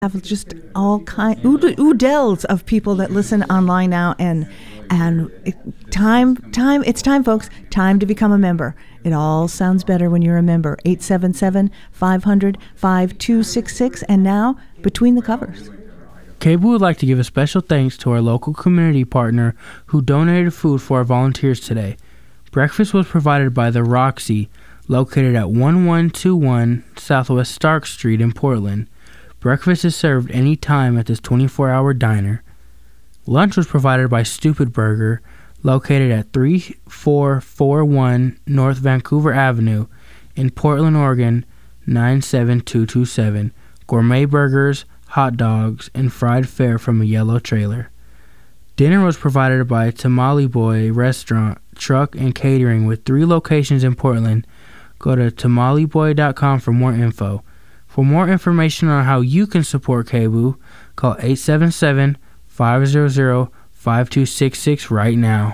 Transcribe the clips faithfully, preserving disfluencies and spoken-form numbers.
have just all kind ood- oodles of people that listen online now, and and it, time time it's time, folks, time to become a member. It all sounds better when you're a member. eight seven seven, five hundred, five two six six. And now, Between the Covers. K B O O would like to give a special thanks to our local community partner who donated food for our volunteers today. Breakfast was provided by the Roxy, located at one one two one Southwest Stark Street in Portland. Breakfast is served any time at this twenty-four hour diner. Lunch was provided by Stupid Burger, located at three four four one North Vancouver Avenue in Portland, Oregon, nine seven two two seven. Gourmet burgers, hot dogs, and fried fare from a yellow trailer. Dinner was provided by Tamale Boy Restaurant, Truck, and Catering with three locations in Portland. Go to tamale boy dot com for more info. For more information on how you can support K B O O, call eight seven seven, five hundred, five two six six right now.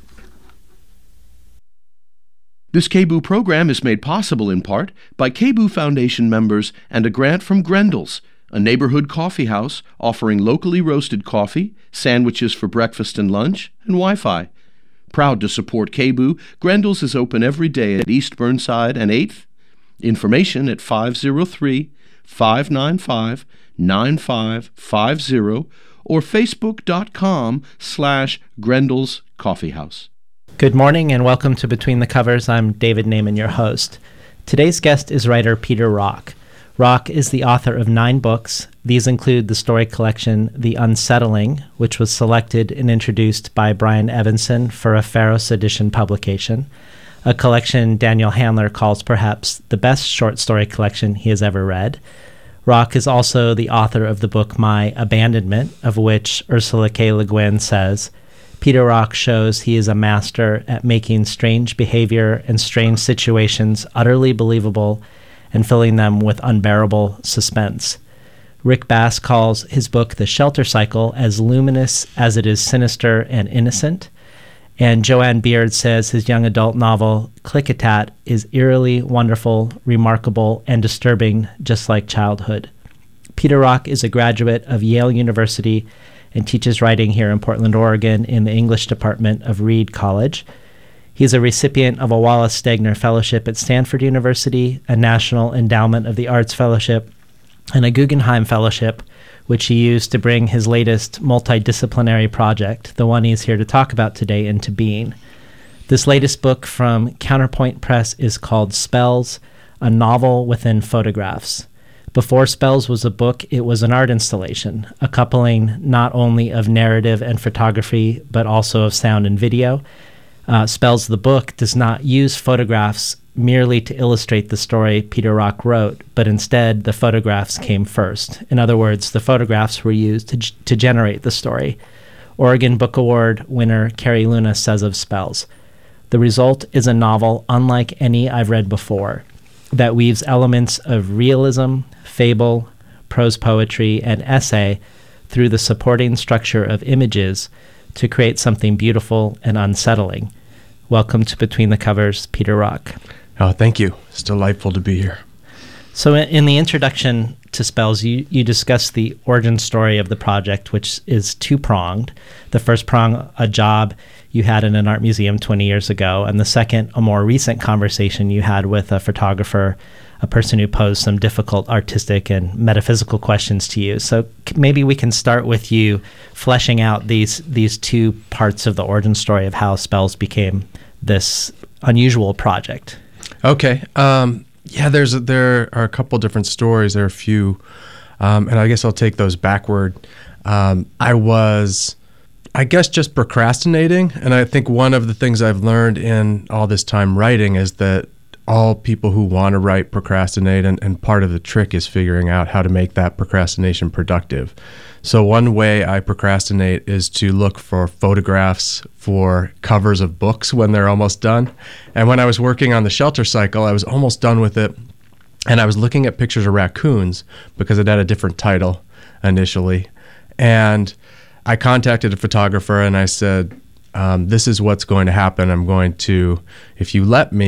This K B O O program is made possible in part by K B O O Foundation members and a grant from Grendel's, a neighborhood coffee house offering locally roasted coffee, sandwiches for breakfast and lunch, and Wi-Fi. Proud to support K B O O, Grendel's is open every day at East Burnside and eighth. Information at five oh three, five nine five, nine five five zero or facebook.com slash Grendel's Coffee House. Good morning and welcome to Between the Covers. I'm David Naiman, your host. Today's guest is writer Peter Rock. Rock is the author of nine books. These include the story collection The Unsettling, which was selected and introduced by Brian Evanson for a Pharos edition publication, a collection Daniel Handler calls perhaps the best short story collection he has ever read. Rock is also the author of the book My Abandonment, of which Ursula K. Le Guin says, Peter Rock shows he is a master at making strange behavior and strange situations utterly believable and filling them with unbearable suspense. Rick Bass calls his book The Shelter Cycle as luminous as it is sinister and innocent. And Joanne Beard says his young adult novel, Klickitat, is eerily wonderful, remarkable, and disturbing, just like childhood. Peter Rock is a graduate of Yale University and teaches writing here in Portland, Oregon, in the English department of Reed College. He's a recipient of a Wallace Stegner Fellowship at Stanford University, a National Endowment of the Arts Fellowship, and a Guggenheim Fellowship, which he used to bring his latest multidisciplinary project, the one he's here to talk about today, into being. This latest book from Counterpoint Press is called Spells, a novel within photographs. Before Spells was a book, it was an art installation, a coupling not only of narrative and photography, but also of sound and video. Uh, Spells, the book, does not use photographs merely to illustrate the story Peter Rock wrote, but instead the photographs came first. In other words, the photographs were used to, g- to generate the story. Oregon Book Award winner Carrie Luna says of Spells, "The result is a novel unlike any I've read before, that weaves elements of realism, fable, prose poetry, and essay through the supporting structure of images to create something beautiful and unsettling." Welcome to Between the Covers, Peter Rock. Oh, thank you. It's delightful to be here. So in the introduction to Spells, you, you discuss the origin story of the project, which is two-pronged. The first prong, a job you had in an art museum twenty years ago, and the second, a more recent conversation you had with a photographer, a person who posed some difficult artistic and metaphysical questions to you. So maybe we can start with you fleshing out these these two parts of the origin story of how Spells became this unusual project. Okay. Um, yeah, there's a, there are a couple different stories. There are a few, um, and I guess I'll take those backward. Um, I was, I guess, just procrastinating, and I think one of the things I've learned in all this time writing is that all people who want to write procrastinate, and, and part of the trick is figuring out how to make that procrastination productive. So one way I procrastinate is to look for photographs for covers of books when they're almost done. And when I was working on The Shelter Cycle, I was almost done with it, and I was looking at pictures of raccoons because it had a different title initially. And I contacted a photographer and I said, um, this is what's going to happen. I'm going to, if you let me,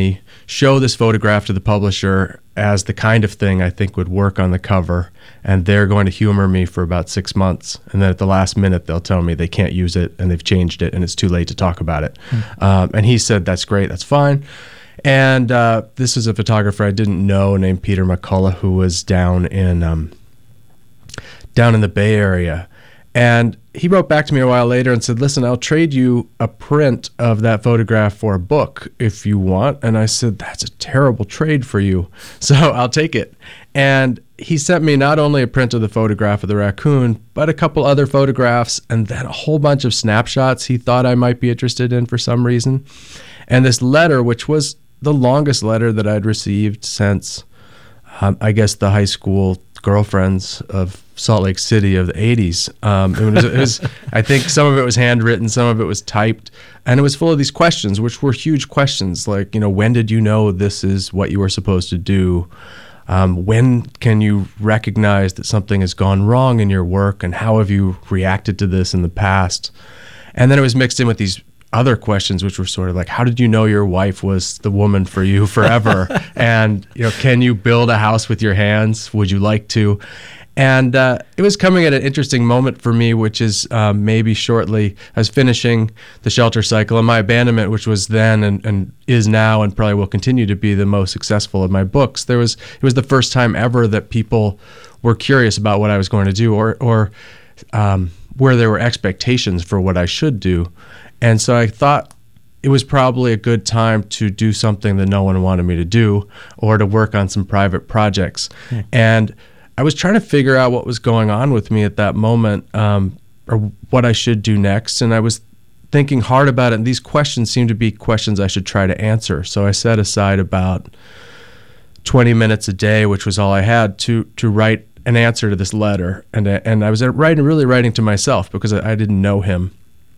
show this photograph to the publisher as the kind of thing I think would work on the cover, and they're going to humor me for about six months. And then at the last minute, they'll tell me they can't use it and they've changed it and it's too late to talk about it. Mm. Um, and he said, that's great, that's fine. And uh, this is a photographer I didn't know named Peter McCullough, who was down in um, down in the Bay Area. And he wrote back to me a while later and said, listen, I'll trade you a print of that photograph for a book if you want. And I said, that's a terrible trade for you, so I'll take it. And he sent me not only a print of the photograph of the raccoon, but a couple other photographs and then a whole bunch of snapshots he thought I might be interested in for some reason. And this letter, which was the longest letter that I'd received since, um, I guess, the high school girlfriends of Salt Lake City of the eighties. Um, it was, it was, I think some of it was handwritten, some of it was typed, and it was full of these questions, which were huge questions, like, you know, when did you know this is what you were supposed to do? Um, when can you recognize that something has gone wrong in your work, and how have you reacted to this in the past? And then it was mixed in with these other questions, which were sort of like, how did you know your wife was the woman for you forever? And, you know, can you build a house with your hands? Would you like to? And uh, it was coming at an interesting moment for me, which is um, maybe shortly, I was finishing The Shelter Cycle, and my abandonment, which was then and, and is now and probably will continue to be the most successful of my books. There was it was the first time ever that people were curious about what I was going to do, or or um, where there were expectations for what I should do. And so I thought it was probably a good time to do something that no one wanted me to do, or to work on some private projects. Hmm. And I was trying to figure out what was going on with me at that moment, um, or what I should do next. And I was thinking hard about it, and these questions seemed to be questions I should try to answer. So I set aside about twenty minutes a day, which was all I had, to to write an answer to this letter. And, and I was writing, really writing to myself, because I, I didn't know him.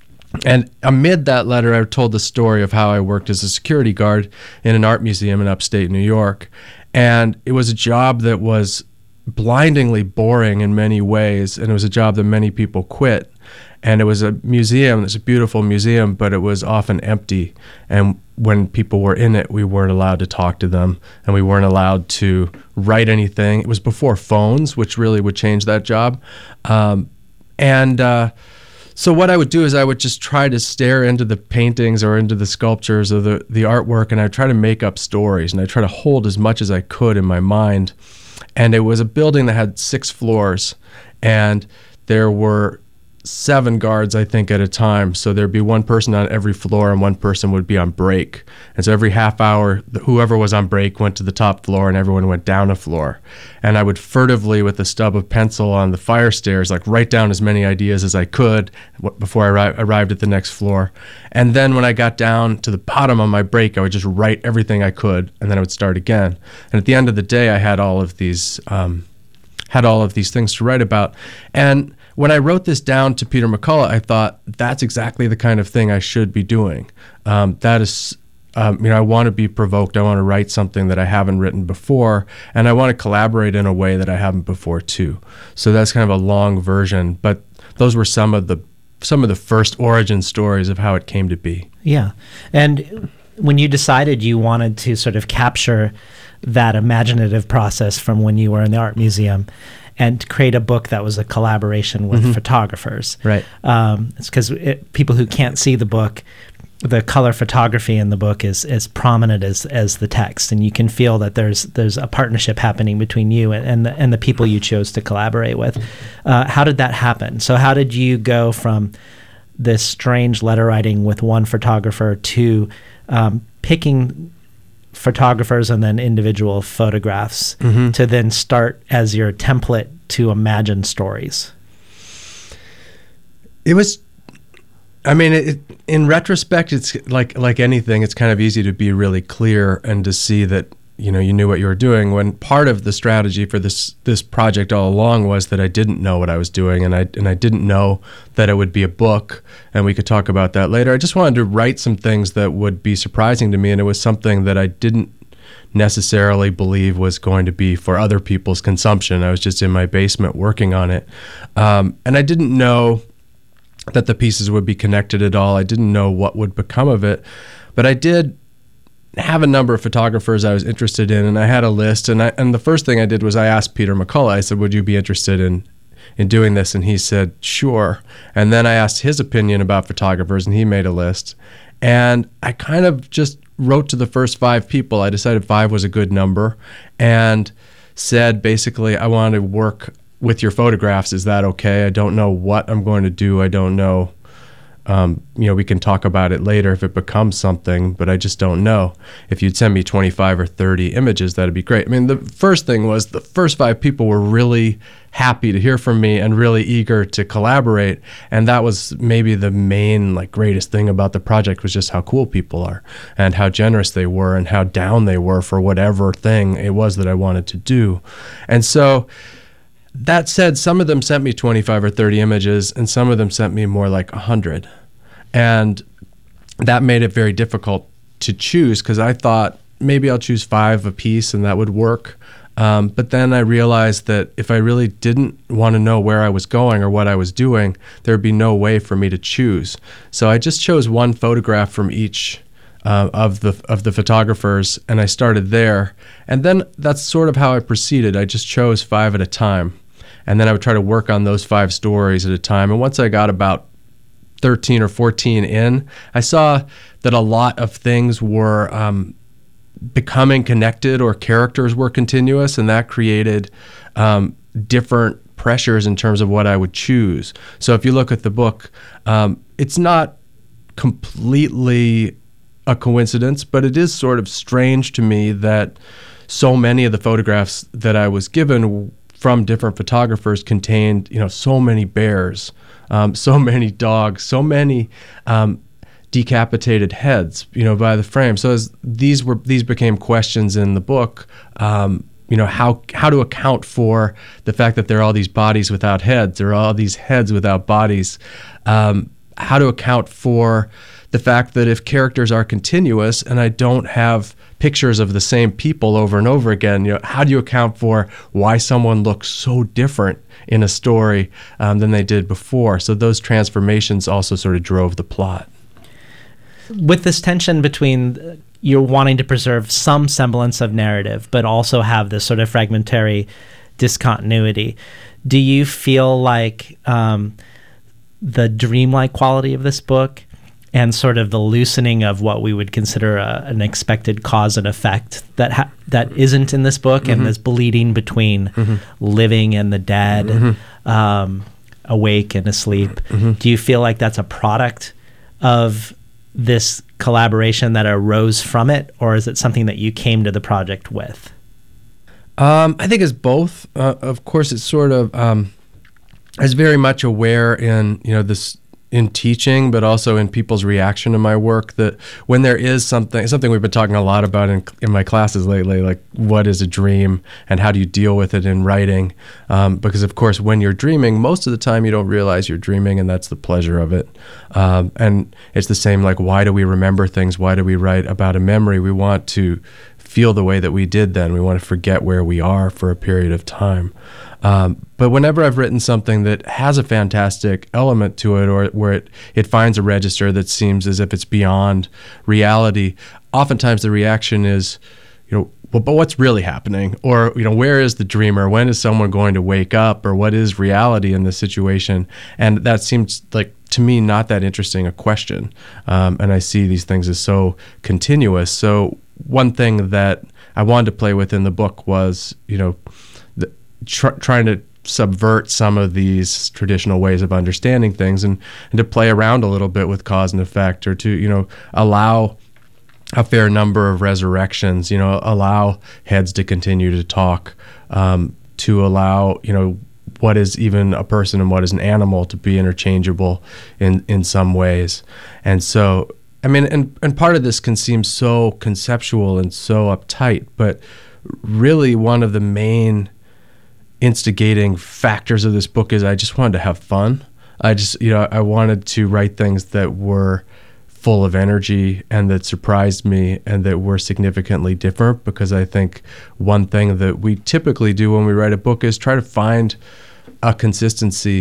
And amid that letter, I told the story of how I worked as a security guard in an art museum in upstate New York. And it was a job that was blindingly boring in many ways, and it was a job that many people quit. And it was a museum, it's a beautiful museum, but it was often empty. And when people were in it, we weren't allowed to talk to them, and we weren't allowed to write anything. It was before phones, which really would change that job. Um, and uh, so what I would do is I would just try to stare into the paintings or into the sculptures or the, the artwork, and I'd try to make up stories, and I'd try to hold as much as I could in my mind. And it was a building that had six floors, and there were seven guards, I think, at a time. So there'd be one person on every floor, and one person would be on break. And so every half hour, whoever was on break went to the top floor, and everyone went down a floor. And I would furtively, with a stub of pencil on the fire stairs, like write down as many ideas as I could before I arri- arrived at the next floor. And then when I got down to the bottom on my break, I would just write everything I could, and then I would start again. And at the end of the day, I had all of these, um, had all of these things to write about. And when I wrote this down to Peter McCullough, I thought, that's exactly the kind of thing I should be doing. Um, that is, um, you know, I want to be provoked. I want to write something that I haven't written before, and I want to collaborate in a way that I haven't before too. So that's kind of a long version, but those were some of the some of the first origin stories of how it came to be. Yeah, and when you decided you wanted to sort of capture that imaginative process from when you were in the art museum, and create a book that was a collaboration with mm-hmm. photographers. Right. Um, it's because it, people who can't see the book, the color photography in the book is as prominent as as the text, and you can feel that there's there's a partnership happening between you and and the, and the people you chose to collaborate with. Uh, how did that happen? So how did you go from this strange letter writing with one photographer to um, picking photographers and then individual photographs mm-hmm. to then start as your template to imagine stories? It was, I mean, it, in retrospect, it's like like anything, it's kind of easy to be really clear and to see that, you know, you knew what you were doing, when part of the strategy for this this project all along was that I didn't know what I was doing, and I and I didn't know that it would be a book, and we could talk about that later. I just wanted to write some things that would be surprising to me, and it was something that I didn't necessarily believe was going to be for other people's consumption. I was just in my basement working on it, um, and I didn't know that the pieces would be connected at all. I didn't know what would become of it, but I did have a number of photographers I was interested in, and I had a list. And I, and the first thing I did was I asked Peter McCullough. I said, "Would you be interested in in doing this?" And he said, "Sure." And then I asked his opinion about photographers, and he made a list. And I kind of just wrote to the first five people. I decided five was a good number, and said basically, "I want to work with your photographs. Is that okay? I don't know what I'm going to do. I don't know." Um, you know, we can talk about it later if it becomes something, but I just don't know. If you'd send me twenty-five or thirty images, that'd be great. I mean, the first thing was the first five people were really happy to hear from me and really eager to collaborate. And that was maybe the main, like, greatest thing about the project, was just how cool people are and how generous they were and how down they were for whatever thing it was that I wanted to do. And so, that said, some of them sent me twenty-five or thirty images, and some of them sent me more like one hundred. And that made it very difficult to choose, because I thought maybe I'll choose five a piece and that would work. Um, but then I realized that if I really didn't want to know where I was going or what I was doing, there'd be no way for me to choose. So I just chose one photograph from each uh, of the of the photographers, and I started there. And then that's sort of how I proceeded. I just chose five at a time. And then I would try to work on those five stories at a time. And once I got about thirteen or fourteen in, I saw that a lot of things were um, becoming connected, or characters were continuous, and that created um, different pressures in terms of what I would choose. So if you look at the book, um, it's not completely a coincidence, but it is sort of strange to me that so many of the photographs that I was given from different photographers contained, you know, so many bears, um, so many dogs, so many um, decapitated heads, you know, by the frame. So as these were these became questions in the book, um, you know, how how to account for the fact that there are all these bodies without heads, there are all these heads without bodies, um, how to account for the fact that if characters are continuous and I don't have pictures of the same people over and over again, you know, how do you account for why someone looks so different in a story um, than they did before? So those transformations also sort of drove the plot. With this tension between you're wanting to preserve some semblance of narrative, but also have this sort of fragmentary discontinuity, do you feel like um, the dreamlike quality of this book and sort of the loosening of what we would consider a, an expected cause and effect that ha- that isn't in this book, mm-hmm. and this bleeding between mm-hmm. living and the dead, mm-hmm. um, awake and asleep, mm-hmm. do you feel like that's a product of this collaboration that arose from it, or is it something that you came to the project with? Um, I think it's both. Uh, of course, it's sort of um, I was very much aware in you know this. in teaching, but also in people's reaction to my work, that when there is something, something we've been talking a lot about in, in my classes lately, like what is a dream and how do you deal with it in writing? Um, because of course, when you're dreaming, most of the time you don't realize you're dreaming, and that's the pleasure of it. Um, and it's the same, like, why do we remember things? Why do we write about a memory? We want to feel the way that we did then. We want to forget where we are for a period of time. Um, but whenever I've written something that has a fantastic element to it, or where it, it finds a register that seems as if it's beyond reality, oftentimes the reaction is, you know, well, but what's really happening? Or, you know, where is the dreamer? When is someone going to wake up? Or what is reality in this situation? And that seems like, to me, not that interesting a question. Um, and I see these things as so continuous. So one thing that I wanted to play with in the book was, you know, the, tr- trying to subvert some of these traditional ways of understanding things, and, and to play around a little bit with cause and effect, or to, you know, allow a fair number of resurrections, you know, allow heads to continue to talk, um, to allow, you know, what is even a person and what is an animal to be interchangeable in, in some ways. And so, I mean, and, and part of this can seem so conceptual and so uptight, but really one of the main instigating factors of this book is I just wanted to have fun. I just, you know, I wanted to write things that were full of energy and that surprised me and that were significantly different, because I think one thing that we typically do when we write a book is try to find a consistency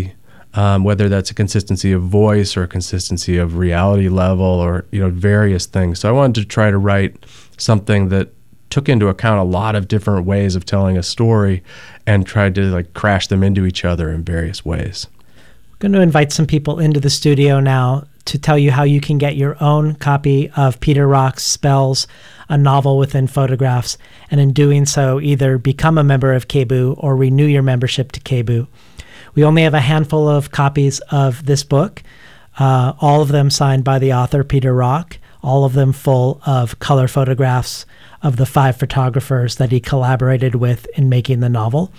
um, whether that's a consistency of voice or a consistency of reality level or, you know, various things. So I wanted to try to write something that took into account a lot of different ways of telling a story and tried to like crash them into each other in various ways. We're going to invite some people into the studio now to tell you how you can get your own copy of Peter Rock's Spells, a novel within photographs, and in doing so, either become a member of K B U or renew your membership to K B U. We only have a handful of copies of this book, uh, all of them signed by the author, Peter Rock, all of them full of color photographs of the five photographers that he collaborated with in making the novel.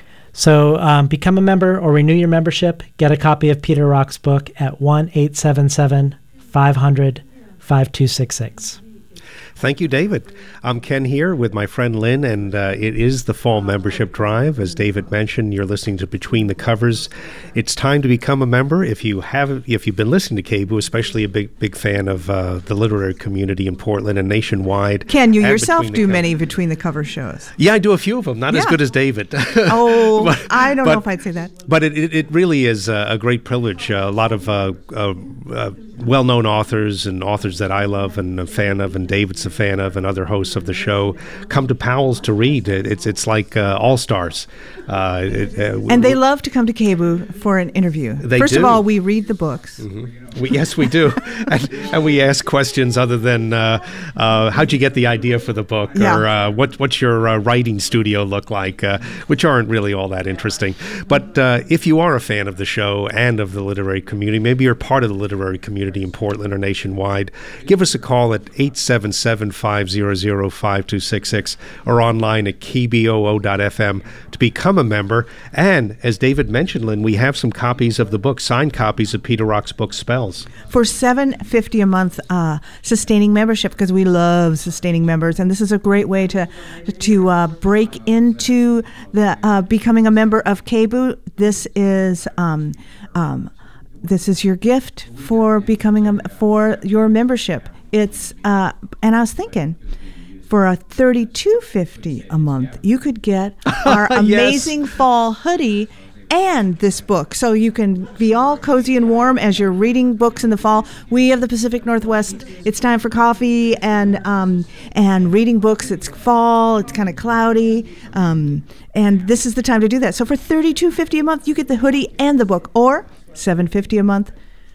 So um, become a member or renew your membership. Get a copy of Peter Rock's book at one eight seven seven, five hundred, five two six six. Thank you, David. I'm Ken here with my friend Lynn, and uh, it is the fall membership drive. As David mentioned, you're listening to Between the Covers. It's time to become a member. If you have, if you've been listening to K B U, especially a big, big fan of uh, the literary community in Portland and nationwide. Ken, you yourself Between do Co- many Between the Covers shows. Yeah, I do a few of them. Not Yeah. as good as David. Oh, But- I don't but- know if I'd say that. But it, it, it really is a, a great privilege. Uh, a lot of uh, uh, uh, well-known authors and authors that I love and a fan of, and David's a fan of, and other hosts of the show come to Powell's to read. It, it's it's like uh, all-stars. Uh, it, uh, And they love to come to K B U for an interview. They First do. of all, we read the books. We, yes, we do. and, and we ask questions other than uh, uh, how'd you get the idea for the book, Yeah. or uh, what, what's your uh, writing studio look like, uh, which aren't really all that interesting. But uh, if you are a fan of the show and of the literary community, maybe you're part of the literary community in Portland or nationwide, give us a call at eight seven seven, five hundred, five two six six or online at k b o o dot f m to become a member. And as David mentioned, Lynn, we have some copies of the book, signed copies of Peter Rock's book, Spells. For seven dollars and fifty cents a month, uh, sustaining membership, because we love sustaining members, and this is a great way to to uh, break into the uh, becoming a member of K B U. This is um, um, this is your gift for becoming a for your membership. It's uh, and I was thinking, for a thirty-two fifty a month, you could get our Yes. amazing fall hoodie and this book, so you can be all cozy and warm as you're reading books in the fall. We of the Pacific Northwest, it's time for coffee and um, and reading books. It's fall, it's kind of cloudy, um, and this is the time to do that. So for thirty-two fifty a month, you get the hoodie and the book, or seven fifty a month,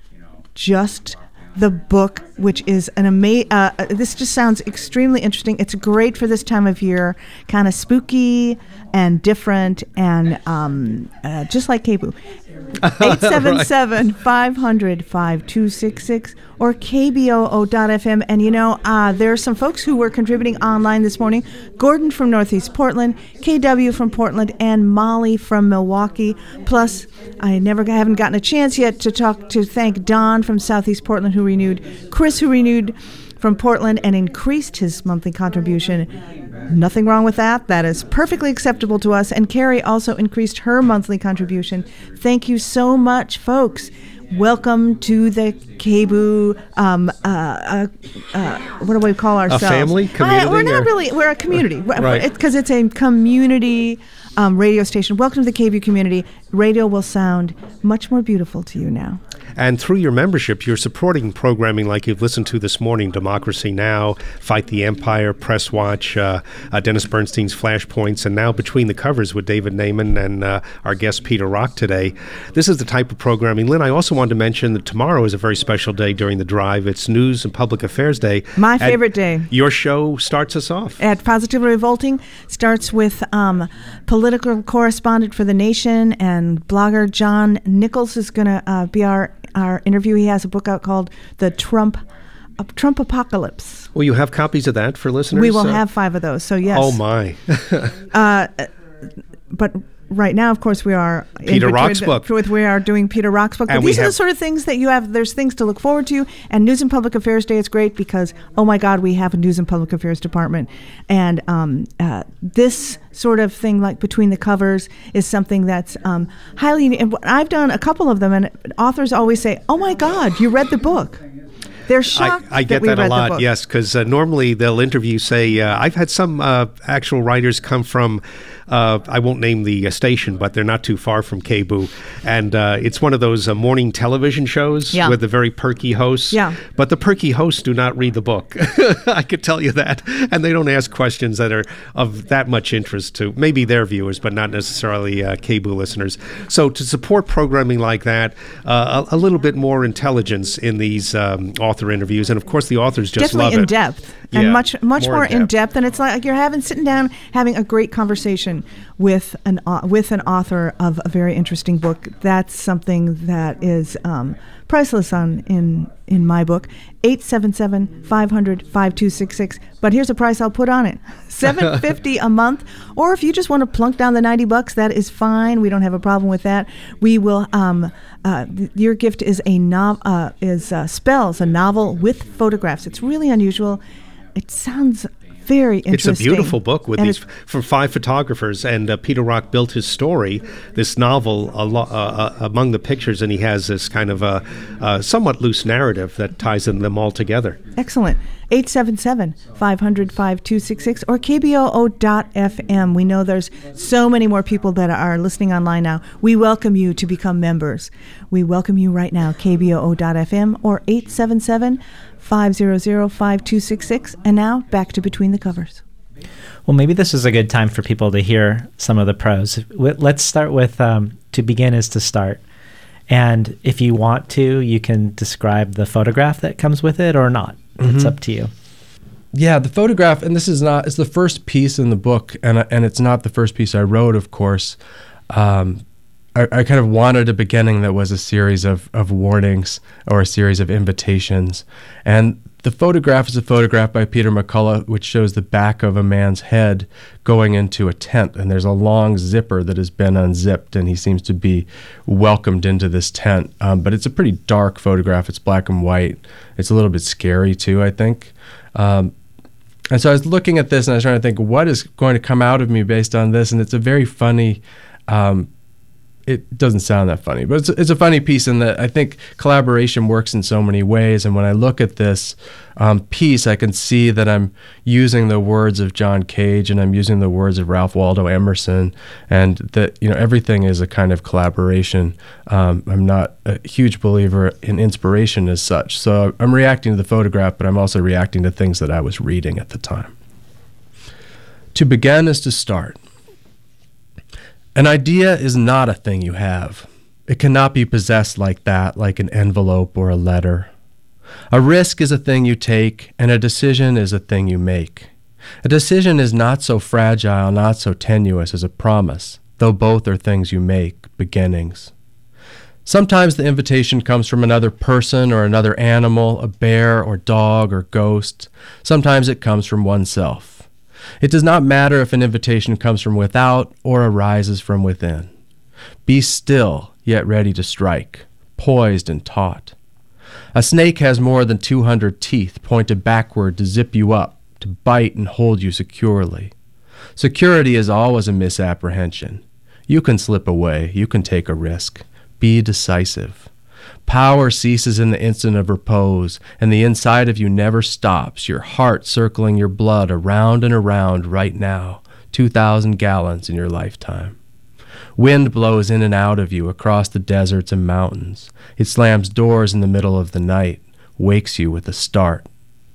just the book, which is an amazing, uh, uh, this just sounds extremely interesting. It's great for this time of year, kind of spooky and different, and um, uh, just like K B U. eight seven seven, five hundred, five two six six or k b o o dot f m. And you know, uh, there are some folks who were contributing online this morning. Gordon from Northeast Portland, K W from Portland, and Molly from Milwaukee. Plus, I never haven't gotten a chance yet to talk to thank Don from Southeast Portland, who renewed, Chris, who renewed from Portland and increased his monthly contribution. Nothing wrong with that. That is perfectly acceptable to us. And Carrie also increased her monthly contribution. Thank you so much, folks. Welcome to the K B U, um, uh, uh, uh, what do we call ourselves? family? Community, Uh, we're not or- really, we're a community. Right. Because it's a community um, radio station. Welcome to the K B U community. Radio will sound much more beautiful to you now. And through your membership, you're supporting programming like you've listened to this morning, Democracy Now!, Fight the Empire, Press Watch, uh, uh, Dennis Bernstein's Flashpoints, and now Between the Covers with David Naiman and uh, our guest Peter Rock today. This is the type of programming. Lynn, I also wanted to mention that tomorrow is a very special day during the drive. It's News and Public Affairs Day. My And favorite day. Your show starts us off. At Positively Revolting starts with um, political correspondent for The Nation and blogger John Nichols is going to uh, be our, our interview. He has a book out called The Trump uh, Trump Apocalypse. Will you have copies of that for listeners? We will Uh, have five of those, so yes. Oh, my. Uh, but right now, of course, we are in Peter between Rock's the- book. With, we are doing Peter Rock's book. But And we these are the have- sort of things that you have. There's things to look forward to. And News and Public Affairs Day is great because, oh my God, we have a News and Public Affairs department. And um, uh, this sort of thing, like Between the Covers, is something that's um, highly. And I've done a couple of them, and authors always say, "Oh my God, you read the book." They're I, shocked. I get we that, a read the lot, book. yes, because uh, normally they'll interview, say, uh, I've had some uh, actual writers come from Uh, I won't name the uh, station, but they're not too far from K B O O. And uh, it's one of those uh, morning television shows Yeah. with the very perky hosts. Yeah. But the perky hosts do not read the book. I could tell you that. And they don't ask questions that are of that much interest to maybe their viewers, but not necessarily uh, K B O O listeners. So to support programming like that, uh, a, a little bit more intelligence in these um, author interviews. And of course, the authors just Definitely love in it. depth Yeah, and much much more more, in in depth, and it's like you're having sitting down having a great conversation with an uh, with an author of a very interesting book. That's something that is um, priceless on in in my book. eight seven seven, five hundred, five two six six. But here's a price I'll put on it: seven fifty a month. Or if you just want to plunk down the ninety bucks, that is fine. We don't have a problem with that. We will. Um, uh, th- your gift is a nov- uh, is uh, Spells, a novel with photographs. It's really unusual. It sounds very interesting. It's a beautiful book with And these it- from five photographers, and uh, Peter Rock built his story, this novel, a lo- uh, uh, among the pictures, and he has this kind of a uh, somewhat loose narrative that ties in them all together. Excellent. eight seven seven, five hundred, five two six six or K B O O dot F M. We know there's so many more people that are listening online now. We welcome you to become members. We welcome you right now, K B O O dot F M or eight seven seven, five hundred, five two six six. And now back to Between the Covers. Well, maybe this is a good time for people to hear some of the pros. W- Let's start with um, to begin is to start. And if you want to, you can describe the photograph that comes with it or not. It's up to you. Yeah, the photograph, and this is not, it's the first piece in the book, and and it's not the first piece I wrote, of course. Um, I, I kind of wanted a beginning that was a series of, of warnings or a series of invitations. And the photograph is a photograph by Peter McCullough, which shows the back of a man's head going into a tent. And there's a long zipper that has been unzipped, and he seems to be welcomed into this tent. Um, but it's a pretty dark photograph. It's black and white. It's a little bit scary, too, I think. Um, and so I was looking at this, and I was trying to think, what is going to come out of me based on this? And it's a very funny um it doesn't sound that funny, but it's, it's a funny piece in that I think collaboration works in so many ways. And when I look at this um, piece, I can see that I'm using the words of John Cage and I'm using the words of Ralph Waldo Emerson, and that, you know, everything is a kind of collaboration. Um, I'm not a huge believer in inspiration as such. So I'm reacting to the photograph, but I'm also reacting to things that I was reading at the time. To begin is to start. An idea is not a thing you have. It cannot be possessed like that, like an envelope or a letter. A risk is a thing you take, and a decision is a thing you make. A decision is not so fragile, not so tenuous as a promise, though both are things you make, beginnings. Sometimes the invitation comes from another person or another animal, a bear or dog or ghost. Sometimes it comes from oneself. It does not matter if an invitation comes from without or arises from within. Be still, yet ready to strike, poised and taut. A snake has more than two hundred teeth pointed backward to zip you up, to bite and hold you securely. Security is always a misapprehension. You can slip away, you can take a risk. Be decisive. Power ceases in the instant of repose, and the inside of you never stops, your heart circling your blood around and around right now, two thousand gallons in your lifetime. Wind blows in and out of you across the deserts and mountains. It slams doors in the middle of the night, wakes you with a start.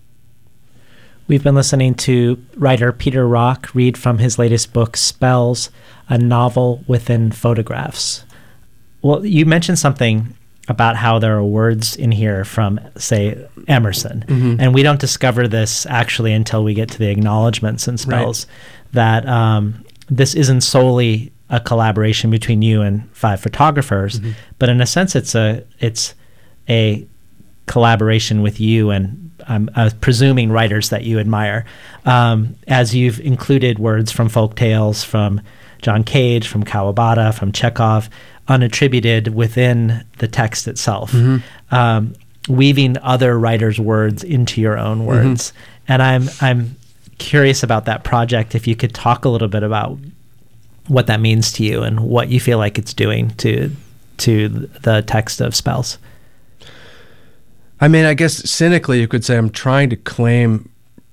We've been listening to writer Peter Rock read from his latest book, Spells, a novel within photographs. Well, you mentioned something about how there are words in here from, say, Emerson. Mm-hmm. And we don't discover this actually until we get to the acknowledgments and spells, right. that um, this isn't solely a collaboration between you and five photographers, mm-hmm. but in a sense it's a it's a collaboration with you and I'm uh, presuming writers that you admire, um, as you've included words from folk tales, from John Cage, from Kawabata, from Chekhov, unattributed within the text itself, mm-hmm. um, weaving other writers' words into your own words. Mm-hmm. And I'm I'm curious about that project, if you could talk a little bit about what that means to you and what you feel like it's doing to to the text of Spells. I mean, I guess cynically you could say I'm trying to claim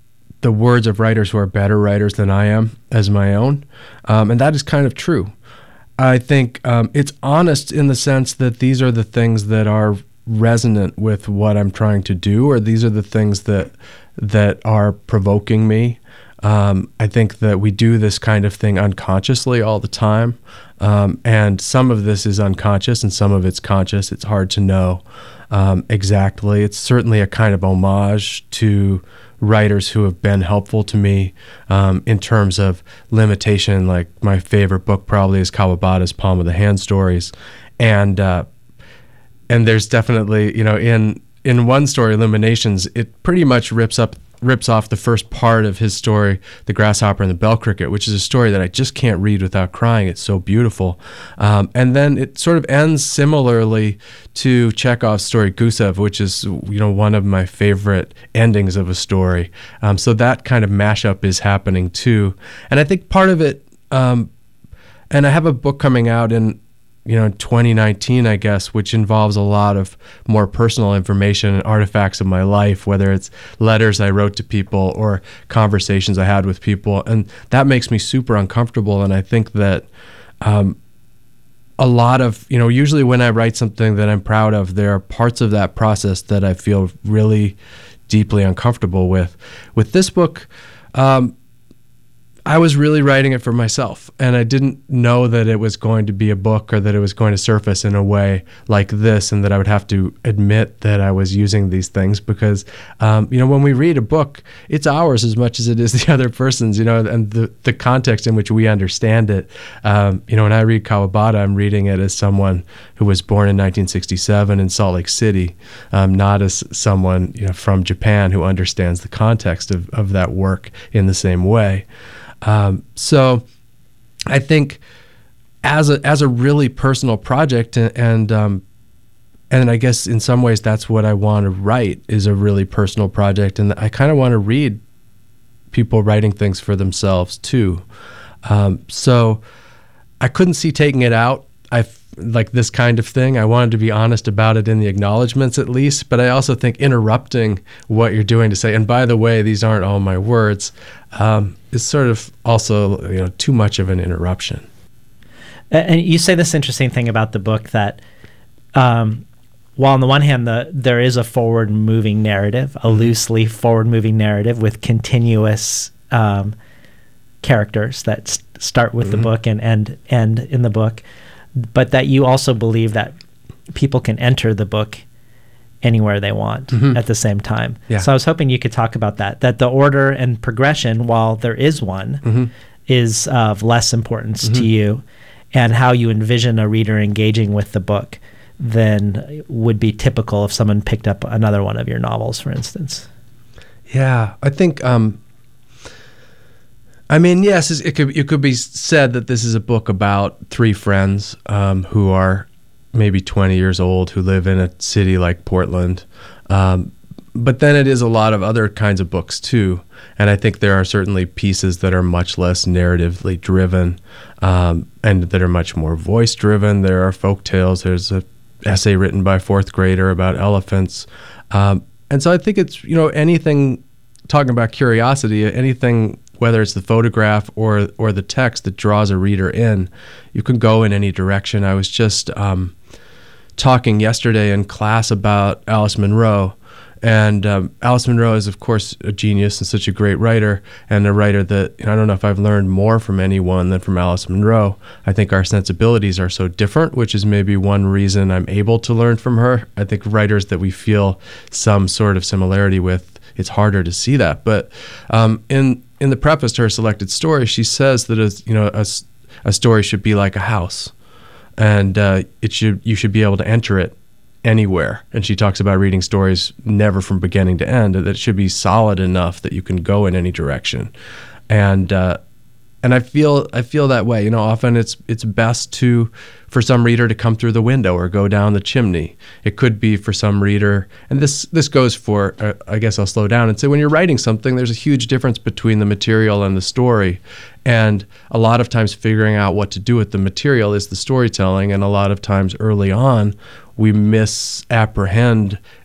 the words of writers who are better writers than I am as my own, um, and that is kind of true. I think um, it's honest in the sense that these are the things that are resonant with what I'm trying to do, or these are the things that that are provoking me. Um, I think that we do this kind of thing unconsciously all the time, um, and some of this is unconscious and some of it's conscious. It's hard to know um, exactly. It's certainly a kind of homage to writers who have been helpful to me um, in terms of limitation. Like my favorite book probably is Kawabata's Palm of the Hand stories, and uh, and there's definitely, you know, in in one story, Illuminations, it pretty much rips up rips off the first part of his story, The Grasshopper and the Bell Cricket, which is a story that I just can't read without crying. It's so beautiful. Um, and then it sort of ends similarly to Chekhov's story, Gusev, which is, you know, one of my favorite endings of a story. Um, so that kind of mashup is happening too. And I think part of it, um, and I have a book coming out in you know, twenty nineteen, I guess, which involves a lot of more personal information and artifacts of my life, whether it's letters I wrote to people or conversations I had with people. And that makes me super uncomfortable. And I think that um, a lot of, you know, usually when I write something that I'm proud of, there are parts of that process that I feel really deeply uncomfortable with. With this book, um, I was really writing it for myself, and I didn't know that it was going to be a book or that it was going to surface in a way like this, and that I would have to admit that I was using these things because, um, you know, when we read a book, it's ours as much as it is the other person's, you know, and the, the context in which we understand it. Um, you know, when I read Kawabata, I'm reading it as someone who was born in nineteen sixty-seven in Salt Lake City, um, not as someone, you know, from Japan who understands the context of, of that work in the same way. Um, so I think as a as a really personal project, and and, um, and I guess in some ways that's what I want to write, is a really personal project, and I kind of want to read people writing things for themselves too. Um, so I couldn't see taking it out. I like this kind of thing. I wanted to be honest about it in the acknowledgments at least, but I also think interrupting what you're doing to say, and by the way, these aren't all my words, um, is sort of also, you know, too much of an interruption. And you say this interesting thing about the book that um, while on the one hand, the, there is a forward-moving narrative, a loosely forward-moving narrative with continuous um, characters that st- start with mm-hmm. the book and end, end in the book, but that you also believe that people can enter the book anywhere they want mm-hmm. at the same time. Yeah. So I was hoping you could talk about that, that the order and progression, while there is one, mm-hmm. is of less importance mm-hmm. to you, and how you envision a reader engaging with the book than would be typical if someone picked up another one of your novels, for instance. Yeah, I think... Um I mean, yes, it could it could be said that this is a book about three friends um, who are maybe twenty years old, who live in a city like Portland. Um, but then it is a lot of other kinds of books too. And I think there are certainly pieces that are much less narratively driven um, and that are much more voice driven. There are folk tales. There's an essay written by a fourth grader about elephants. Um, and so I think it's, you know, anything, talking about curiosity, anything, whether it's the photograph or or the text that draws a reader in, you can go in any direction. I was just um, talking yesterday in class about Alice Munro, and um, Alice Munro is, of course, a genius and such a great writer, and a writer that, you know, I don't know if I've learned more from anyone than from Alice Munro. I think our sensibilities are so different, which is maybe one reason I'm able to learn from her. I think writers that we feel some sort of similarity with, it's harder to see that. But um, in in the preface to her selected story, she says that a, you know a, a story should be like a house, and uh, it should you should be able to enter it anywhere. And she talks about reading stories never from beginning to end, that it should be solid enough that you can go in any direction. And uh, and I feel I feel that way. You know, often it's it's best to for some reader to come through the window or go down the chimney. It could be for some reader, and this this goes for, uh, I guess I'll slow down and say, when you're writing something, there's a huge difference between the material and the story. And a lot of times figuring out what to do with the material is the storytelling, and a lot of times early on, we misapprehend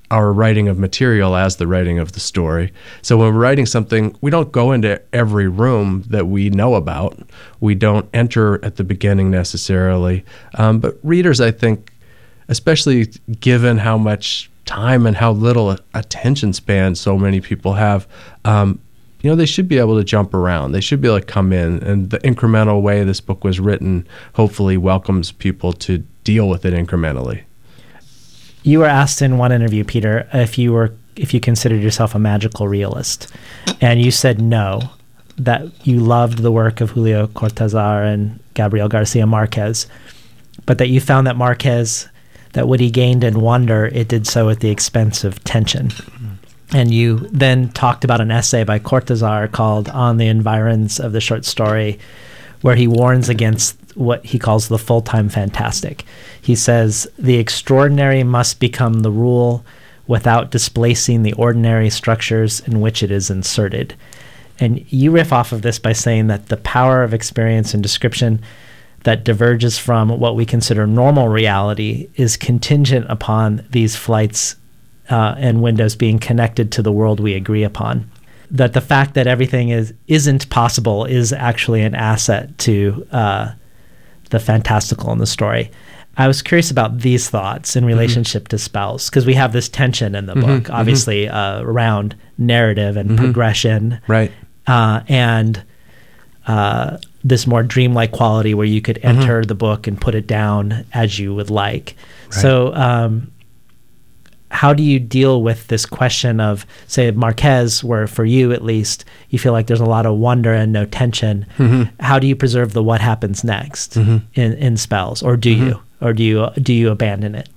our writing of material as the writing of the story. So when we're writing something, we don't go into every room that we know about. We don't enter at the beginning necessarily. Um, but readers, I think, especially given how much time and how little attention span so many people have, um, you know, they should be able to jump around. They should be able to come in, and the incremental way this book was written hopefully welcomes people to deal with it incrementally. You were asked in one interview, Peter, if you were if you considered yourself a magical realist, and you said no, that you loved the work of Julio Cortázar and Gabriel Garcia Marquez, but that you found that Marquez, that what he gained in wonder, it did so at the expense of tension. And you then talked about an essay by Cortázar called On the Environs of the Short Story, where he warns against what he calls the full-time fantastic. He says, the extraordinary must become the rule without displacing the ordinary structures in which it is inserted. And you riff off of this by saying that the power of experience and description that diverges from what we consider normal reality is contingent upon these flights Uh, and windows being connected to the world we agree upon. That the fact that everything is, isn't possible is actually an asset to uh, the fantastical in the story. I was curious about these thoughts in relationship mm-hmm. to Spells, because we have this tension in the mm-hmm, book, obviously, mm-hmm. uh, around narrative and mm-hmm. progression. Right. Uh, and uh, this more dreamlike quality where you could enter mm-hmm. the book and put it down as you would like. Right. So, um, how do you deal with this question of, say, Marquez, where for you at least, you feel like there's a lot of wonder and no tension? Mm-hmm. How do you preserve the what happens next mm-hmm. in, in Spells? Or do mm-hmm. you? Or do you do you abandon it?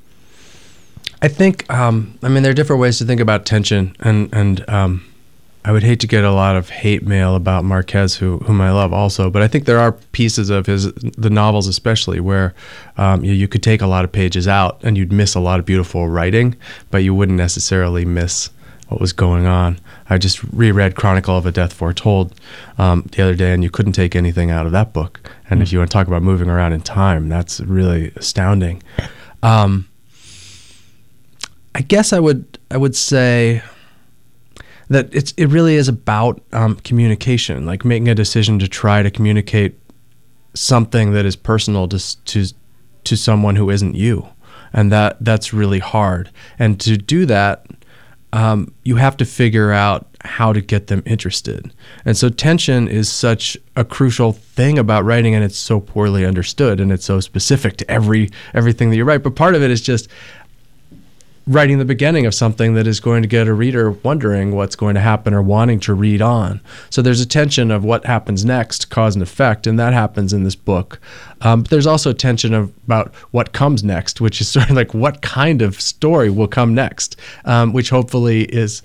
I think, um, I mean, there are different ways to think about tension, and, and um, I would hate to get a lot of hate mail about Marquez, who, whom I love also, but I think there are pieces of his, the novels especially, where um, you, you could take a lot of pages out and you'd miss a lot of beautiful writing, but you wouldn't necessarily miss what was going on. I just reread Chronicle of a Death Foretold um, the other day, and you couldn't take anything out of that book. And mm-hmm. if you want to talk about moving around in time, that's really astounding. Um, I guess I would I would say that it's it really is about um, communication, like making a decision to try to communicate something that is personal to to to someone who isn't you, and that that's really hard. And to do that, um, you have to figure out how to get them interested. And so tension is such a crucial thing about writing, and it's so poorly understood, and it's so specific to every everything that you write. But part of it is just writing the beginning of something that is going to get a reader wondering what's going to happen or wanting to read on. So there's a tension of what happens next, cause and effect, and that happens in this book. Um, but there's also a tension of, about what comes next, which is sort of like what kind of story will come next, um, which hopefully is,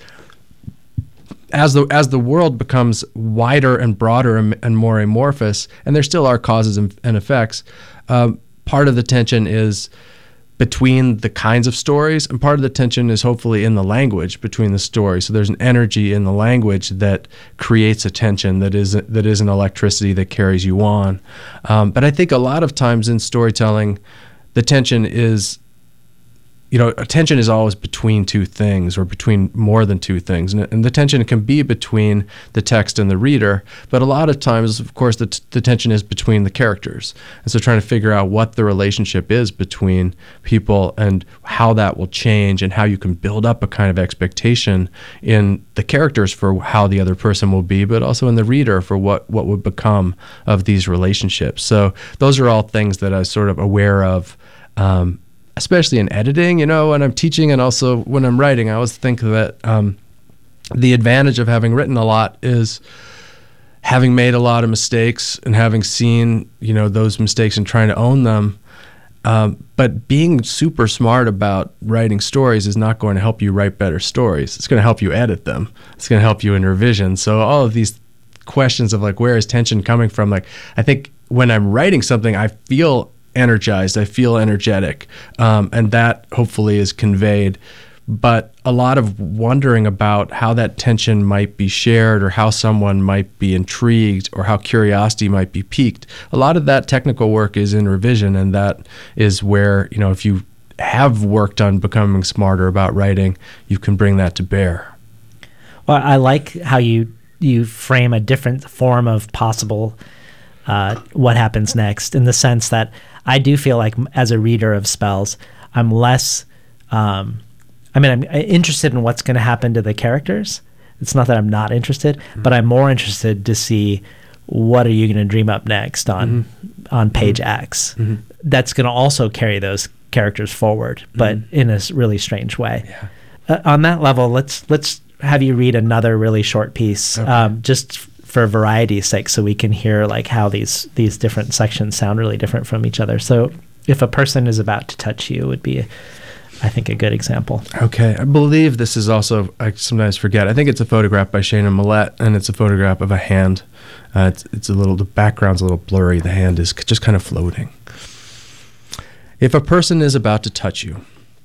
as the as the world becomes wider and broader and, and more amorphous, and there still are causes and, and effects, um, part of the tension is between the kinds of stories, and part of the tension is hopefully in the language between the stories. So there's an energy in the language that creates a tension that is that is an electricity that carries you on. Um, but I think a lot of times in storytelling, the tension is, you know, a tension is always between two things, or between more than two things. And, and the tension can be between the text and the reader, but a lot of times, of course, the, t- the tension is between the characters. And so trying to figure out what the relationship is between people and how that will change, and how you can build up a kind of expectation in the characters for how the other person will be, but also in the reader for what, what would become of these relationships. So those are all things that I was sort of aware of, um, especially in editing, you know, when I'm teaching and also when I'm writing. I always think that um, the advantage of having written a lot is having made a lot of mistakes and having seen, you know, those mistakes and trying to own them. Um, but being super smart about writing stories is not going to help you write better stories. It's going to help you edit them. It's going to help you in revision. So all of these questions of like, where is tension coming from? Like, I think when I'm writing something, I feel energized, I feel energetic, um, and that hopefully is conveyed. But a lot of wondering about how that tension might be shared, or how someone might be intrigued, or how curiosity might be piqued, a lot of that technical work is in revision, and that is where, you know, if you have worked on becoming smarter about writing, you can bring that to bear. Well, I like how you you frame a different form of possible uh, what happens next, in the sense that I do feel like as a reader of spells, I'm less, um, I mean, I'm interested in what's going to happen to the characters. It's not that I'm not interested, mm-hmm. but I'm more interested to see what are you going to dream up next on mm-hmm. on page mm-hmm. X. Mm-hmm. That's going to also carry those characters forward, but mm-hmm. in a really strange way. Yeah. Uh, on that level, let's let's have you read another really short piece, okay. um, just f- for variety's sake, so we can hear like how these these different sections sound really different from each other. So, if a person is about to touch you, would be, I think, a good example. Okay, I believe this is also, I sometimes forget, I think it's a photograph by Shana Millette, and it's a photograph of a hand. Uh, it's, it's a little, the background's a little blurry, the hand is just kind of floating. If a person is about to touch you,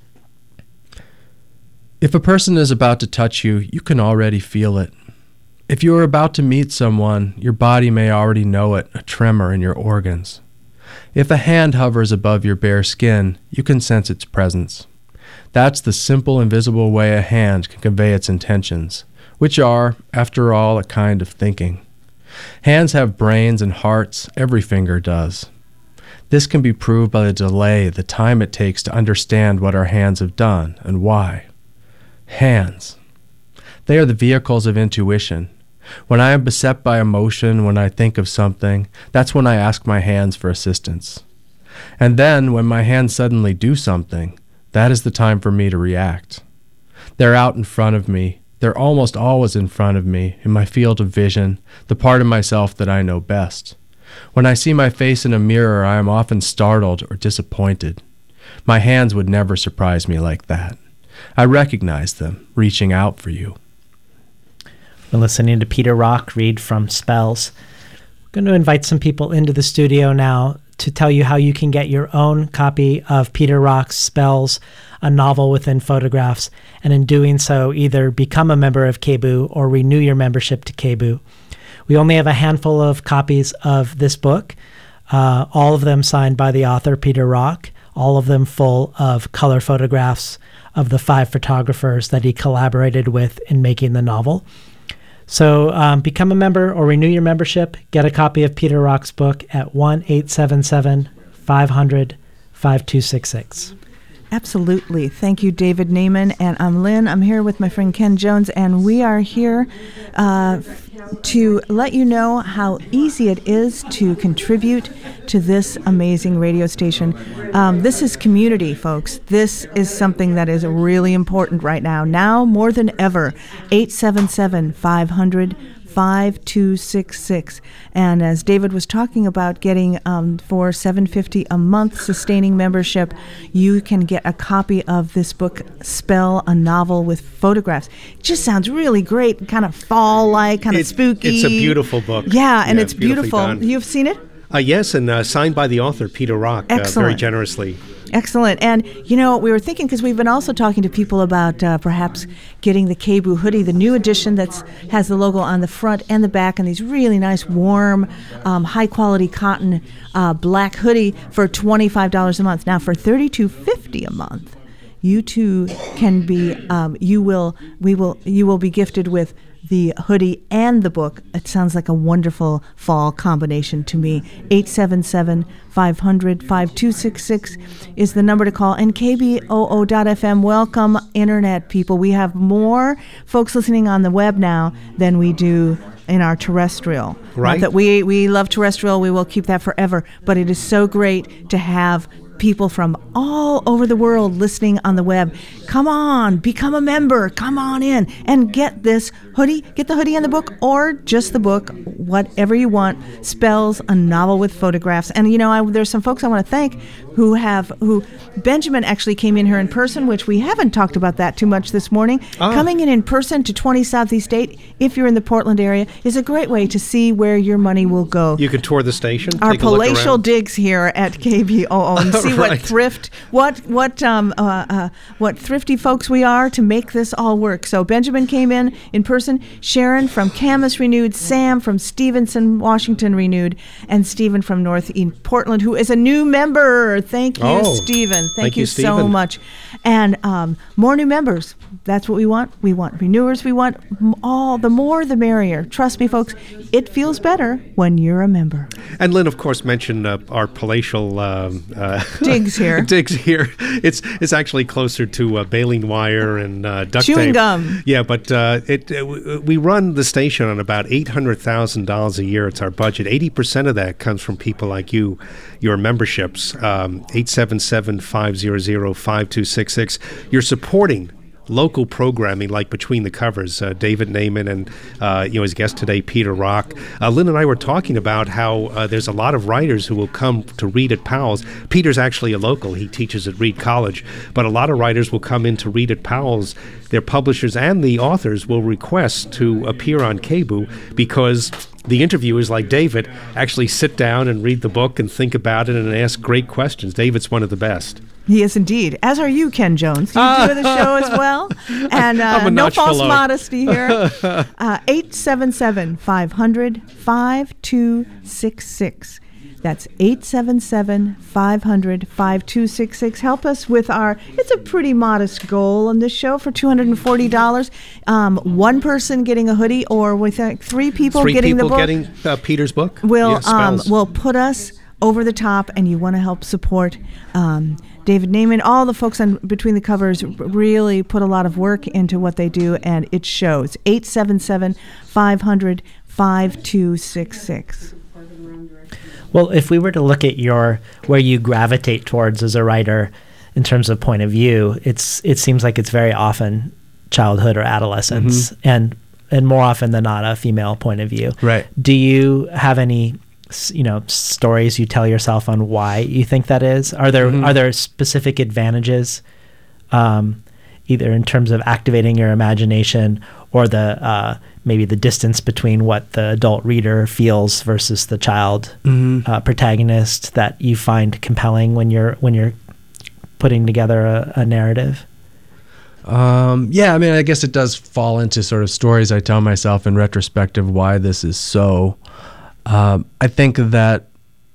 If a person is about to touch you, you can already feel it. If you are about to meet someone, your body may already know it, a tremor in your organs. If a hand hovers above your bare skin, you can sense its presence. That's the simple, invisible way a hand can convey its intentions, which are, after all, a kind of thinking. Hands have brains and hearts, every finger does. This can be proved by the delay, the time it takes to understand what our hands have done and why. Hands. They are the vehicles of intuition. When I am beset by emotion, when I think of something, that's when I ask my hands for assistance. And then, when my hands suddenly do something, that is the time for me to react. They're out in front of me. They're almost always in front of me, in my field of vision, the part of myself that I know best. When I see my face in a mirror, I am often startled or disappointed. My hands would never surprise me like that. I recognize them, reaching out for you. We're listening to Peter Rock read from Spells. We're going to invite some people into the studio now to tell you how you can get your own copy of Peter Rock's Spells, a novel within photographs, and in doing so, either become a member of K B U or renew your membership to K B U. We only have a handful of copies of this book, uh, all of them signed by the author, Peter Rock, all of them full of color photographs of the five photographers that he collaborated with in making the novel. So um, become a member or renew your membership. Get a copy of Peter Rock's book at one eight seven seven, five hundred, five two six six. Absolutely. Thank you, David Naiman. And I'm Lynn. I'm here with my friend Ken Jones, and we are here uh, to let you know how easy it is to contribute to this amazing radio station. Um, this is community, folks. This is something that is really important right now. Now more than ever, eight seven seven, five hundred, five two six six. And as David was talking about getting um, for seven dollars and fifty cents a month sustaining membership, you can get a copy of this book, Spell, a novel with photographs. It just sounds really great, kind of fall-like, kind of it, spooky. It's a beautiful book. Yeah, and yeah, it's beautiful. Done. You've seen it? Uh, yes, and uh, signed by the author, Peter Rock, uh, very generously. Excellent. And, you know, we were thinking, because we've been also talking to people about uh, perhaps getting the K B U hoodie, the new edition that has the logo on the front and the back, and these really nice, warm, um, high-quality cotton uh, black hoodie for twenty-five dollars a month. Now, for thirty-two fifty a month, you too can be, um, you will, we will, you will be gifted with the hoodie and the book. It sounds like a wonderful fall combination to me. eight seven seven, five hundred, five two six six is the number to call. And K B O O dot F M, welcome internet people. We have more folks listening on the web now than we do in our terrestrial. Right. Not that we, we love terrestrial, we will keep that forever, but it is so great to have people from all over the world listening on the web. Come on, become a member, come on in and get this hoodie, get the hoodie and the book, or just the book, whatever you want. Spells, a novel with photographs. And you know, I, there's some folks I want to thank who have, who, Benjamin actually came in here in person, which we haven't talked about that too much this morning. Oh. Coming in in person to twenty Southeast eight, if you're in the Portland area, is a great way to see where your money will go. You could tour the station, Our take a look palatial around. digs here at K B O O and see see what Right. thrift, what what um uh, uh, what thrifty folks we are to make this all work. So Benjamin came in in person, Sharon from Camas renewed, Sam from Stevenson, Washington renewed, and Stephen from Northeast Portland, who is a new member. Thank you, Oh, Stephen. Thank, thank you, you, so Stephen. much. And um, more new members. That's what we want. We want renewers. We want m- all. The more, the merrier. Trust me, folks. It feels better when you're a member. And Lynn, of course, mentioned uh, our palatial um, uh, Digs here. digs here. It's it's actually closer to uh, baling wire and uh, duct Chewing tape. gum. Yeah, but uh, it uh, w- we run the station on about eight hundred thousand dollars a year. It's our budget. Eighty percent of that comes from people like you, your memberships. Um, eight seven seven, five hundred, five two six six. You're supporting local programming like Between the Covers, uh, David Naiman and uh, you know his guest today, Peter Rock. Uh, Lynn and I were talking about how uh, there's a lot of writers who will come to read at Powell's. Peter's actually a local. He teaches at Reed College. But a lot of writers will come in to read at Powell's. Their publishers and the authors will request to appear on K B U because the interviewers, like David, actually sit down and read the book and think about it and ask great questions. David's one of the best. He is indeed. As are you, Ken Jones. You do the show as well. And I'm uh, a no notch false below. modesty here. Uh, eight seven seven, five hundred, five two six six. That's eight seven seven, five hundred, five two six six. Help us with our, it's a pretty modest goal on this show for two hundred forty dollars. Um, one person getting a hoodie, or with uh, three people Three getting people the book getting uh, Peter's book will Yeah, um, spells. will put us over the top, and you want to help support um, David Naiman. All the folks on Between the Covers r- really put a lot of work into what they do, and it shows. eight seven seven, five hundred, five two six six. Well, if we were to look at your where you gravitate towards as a writer in terms of point of view, it's it seems like it's very often childhood or adolescence, Mm-hmm. and and more often than not a female point of view. Right. Do you have any s- you know stories you tell yourself on why you think that is? Are there Mhm. are there specific advantages, um, either in terms of activating your imagination or the uh, maybe the distance between what the adult reader feels versus the child Mhm. uh, protagonist that you find compelling when you're when you're putting together a, a narrative? Um, yeah, I mean, I guess it does fall into sort of stories I tell myself in retrospective why this is so. Um, I think that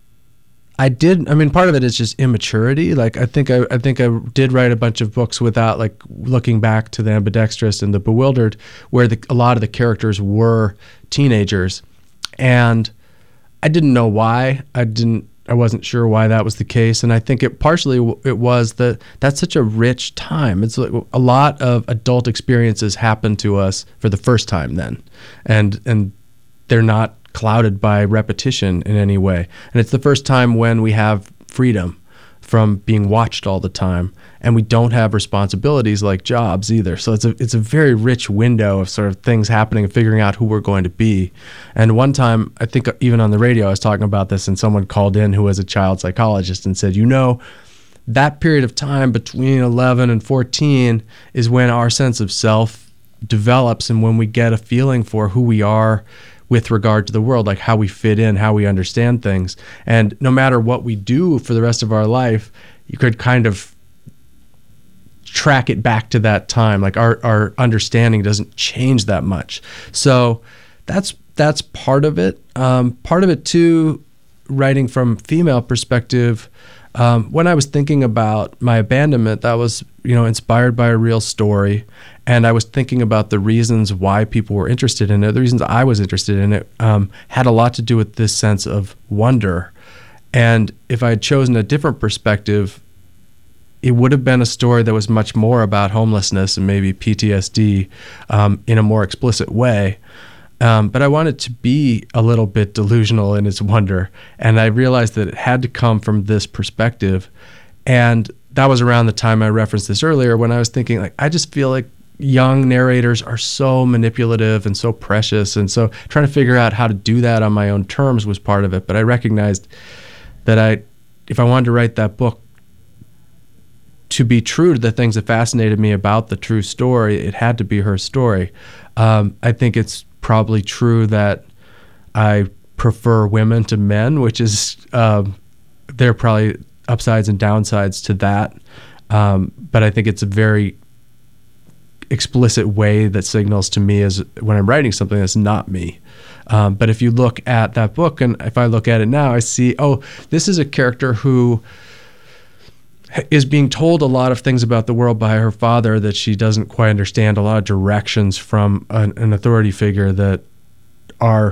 I did. I mean, part of it is just immaturity. Like, I think I, I think I did write a bunch of books without like looking back to The Ambidextrous and The Bewildered, where the, a lot of the characters were teenagers, and I didn't know why. I didn't. I wasn't sure why that was the case, and I think it partially w- it was that that's such a rich time. It's like a lot of adult experiences happen to us for the first time then, and and they're not clouded by repetition in any way. And it's the first time when we have freedom from being watched all the time, and we don't have responsibilities like jobs either. So it's a it's a very rich window of sort of things happening and figuring out who we're going to be. And one time, I think even on the radio, I was talking about this, and someone called in who was a child psychologist and said, you know, that period of time between eleven and fourteen is when our sense of self develops, and when we get a feeling for who we are with regard to the world, like how we fit in, how we understand things. And no matter what we do for the rest of our life, you could kind of track it back to that time. Like our, our understanding doesn't change that much. So that's that's part of it. Um, part of it too, writing from female perspective, um, when I was thinking about my abandonment, that was, you know, inspired by a real story. And I was thinking about the reasons why people were interested in it. The reasons I was interested in it um, had a lot to do with this sense of wonder. And if I had chosen a different perspective, it would have been a story that was much more about homelessness and maybe P T S D um, in a more explicit way. Um, but I wanted to be a little bit delusional in its wonder. And I realized that it had to come from this perspective. And that was around the time I referenced this earlier, when I was thinking, like, I just feel like young narrators are so manipulative and so precious. And so trying to figure out how to do that on my own terms was part of it. But I recognized that I, if I wanted to write that book to be true to the things that fascinated me about the true story, it had to be her story. Um, I think it's probably true that I prefer women to men, which is, um, they're probably upsides and downsides to that. Um, but I think it's a very explicit way that signals to me as when I'm writing something that's not me. Um, but if you look at that book, and if I look at it now, I see, oh, this is a character who is being told a lot of things about the world by her father that she doesn't quite understand, a lot of directions from an, an authority figure that are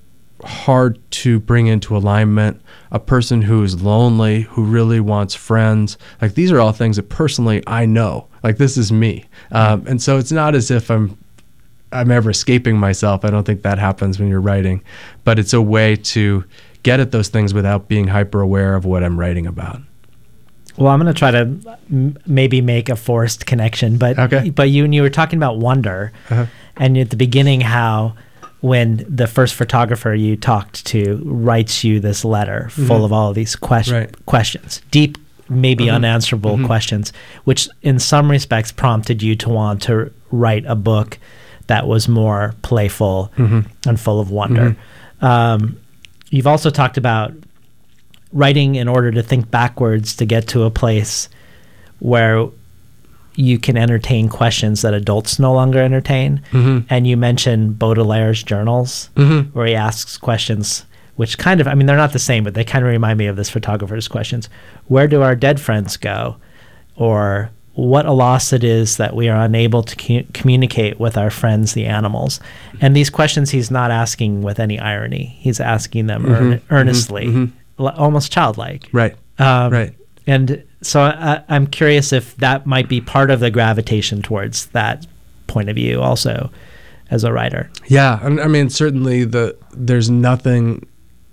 hard to bring into alignment, a person who's lonely, who really wants friends. Like, these are all things that personally I know. Like, this is me. Um, and so it's not as if I'm I'm ever escaping myself. I don't think that happens when you're writing. But it's a way to get at those things without being hyper aware of what I'm writing about. Well, I'm going to try to m- maybe make a forced connection. But okay. but you, you were talking about wonder. Uh-huh. And at the beginning, how when the first photographer you talked to writes you this letter mm-hmm. full of all of these quest- right. questions, deep, maybe mm-hmm. unanswerable mm-hmm. questions, which in some respects prompted you to want to write a book that was more playful mm-hmm. and full of wonder. Mm-hmm. Um, you've also talked about writing in order to think backwards to get to a place where you can entertain questions that adults no longer entertain. Mm-hmm. And you mentioned Baudelaire's journals, mm-hmm. where he asks questions, which kind of, I mean, they're not the same, but they kind of remind me of this photographer's questions. Where do our dead friends go? Or what a loss it is that we are unable to cu- communicate with our friends, the animals. And these questions he's not asking with any irony. He's asking them mm-hmm. earn- earnestly, mm-hmm. l- almost childlike. Right, um, right. And so I, I'm curious if that might be part of the gravitation towards that point of view also as a writer. Yeah, I mean, certainly the there's nothing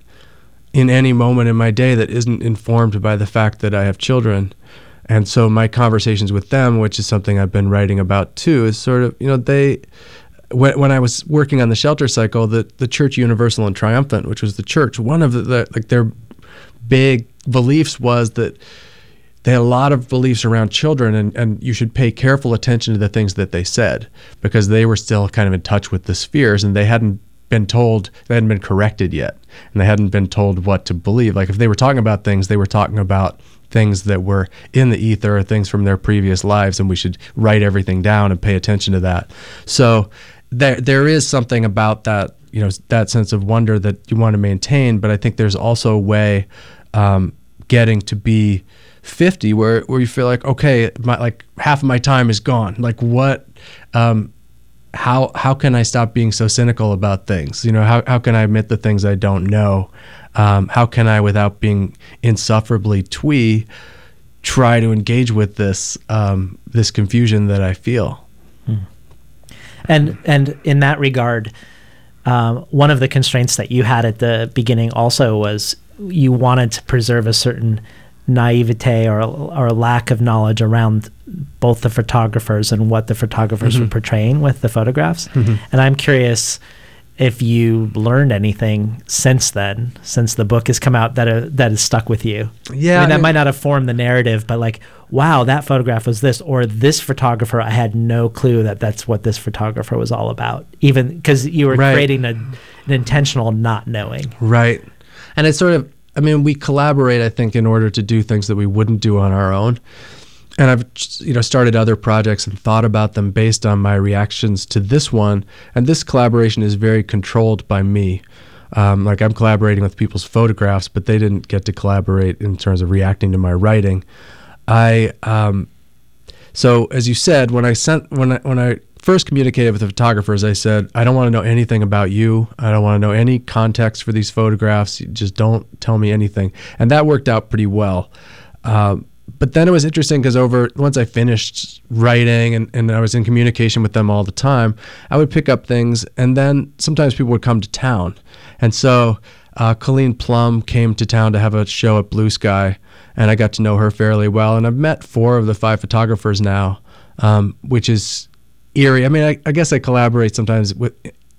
in any moment in my day that isn't informed by the fact that I have children. And so my conversations with them, which is something I've been writing about too, is sort of, you know, they, when, when I was working on the shelter cycle, the, the Church Universal and Triumphant, which was the church, one of the, the like their big beliefs was that they had a lot of beliefs around children, and, and you should pay careful attention to the things that they said, because they were still kind of in touch with the spheres, and they hadn't been told, they hadn't been corrected yet, and they hadn't been told what to believe. Like, if they were talking about things, they were talking about things that were in the ether, or things from their previous lives, and we should write everything down and pay attention to that. So there there is something about that, you know, that sense of wonder that you want to maintain, but I think there's also a way um, getting to be fifty where where you feel like, okay, my, like half of my time is gone. Like, what, um, how how can I stop being so cynical about things? You know, how how can I admit the things I don't know? Um, how can I, without being insufferably twee, try to engage with this um, this confusion that I feel? Hmm. And and in that regard, um, one of the constraints that you had at the beginning also was you wanted to preserve a certain naivete or or lack of knowledge around both the photographers and what the photographers mm-hmm. were portraying with the photographs. Mm-hmm. And I'm curious if you learned anything since then, since the book has come out, that uh, that has stuck with you. Yeah, I mean, that I mean, might not have formed the narrative, but like, wow, that photograph was this, or this photographer, I had no clue that that's what this photographer was all about, even because you were right. creating a, an intentional not knowing. Right. And it's sort of, I mean, we collaborate, I think, in order to do things that we wouldn't do on our own. And I've, you know, started other projects and thought about them based on my reactions to this one. And this collaboration is very controlled by me. Um, like, I'm collaborating with people's photographs, but they didn't get to collaborate in terms of reacting to my writing. I, um, so as you said, when I sent, when I, when I first communicated with the photographers, I said, I don't want to know anything about you. I don't want to know any context for these photographs. You just don't tell me anything. And that worked out pretty well. Um, But then it was interesting because over once I finished writing and, and I was in communication with them all the time, I would pick up things, and then sometimes people would come to town. And so uh, Colleen Plum came to town to have a show at Blue Sky, and I got to know her fairly well. And I've met four of the five photographers now, um, which is eerie. I mean, I, I guess I collaborate sometimes with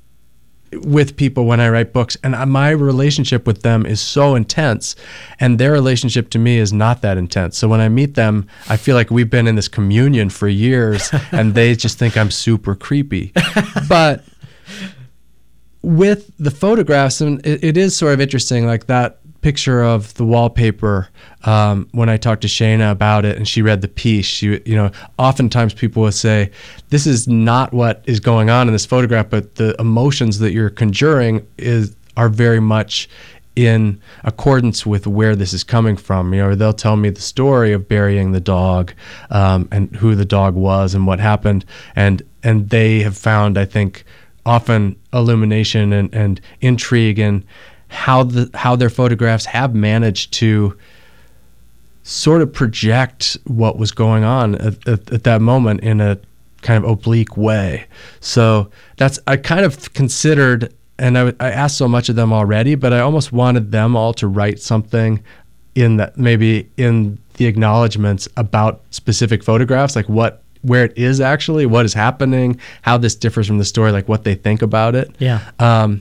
with people when I write books, and my relationship with them is so intense, and their relationship to me is not that intense. So when I meet them, I feel like we've been in this communion for years, and they just think I'm super creepy. But with the photographs, and it, it is sort of interesting, like that picture of the wallpaper, um, when I talked to Shayna about it and she read the piece, she, you know, oftentimes people will say, this is not what is going on in this photograph, but the emotions that you're conjuring is are very much in accordance with where this is coming from. You know, they'll tell me the story of burying the dog, um, and who the dog was and what happened. And, and they have found, I think, often illumination and, and intrigue in how the, how their photographs have managed to sort of project what was going on at, at, at that moment in a kind of oblique way. So that's, I kind of considered, and I, I asked so much of them already, but I almost wanted them all to write something in that, maybe in the acknowledgments about specific photographs, like what, where it is actually, what is happening, how this differs from the story, like what they think about it. Yeah. Um,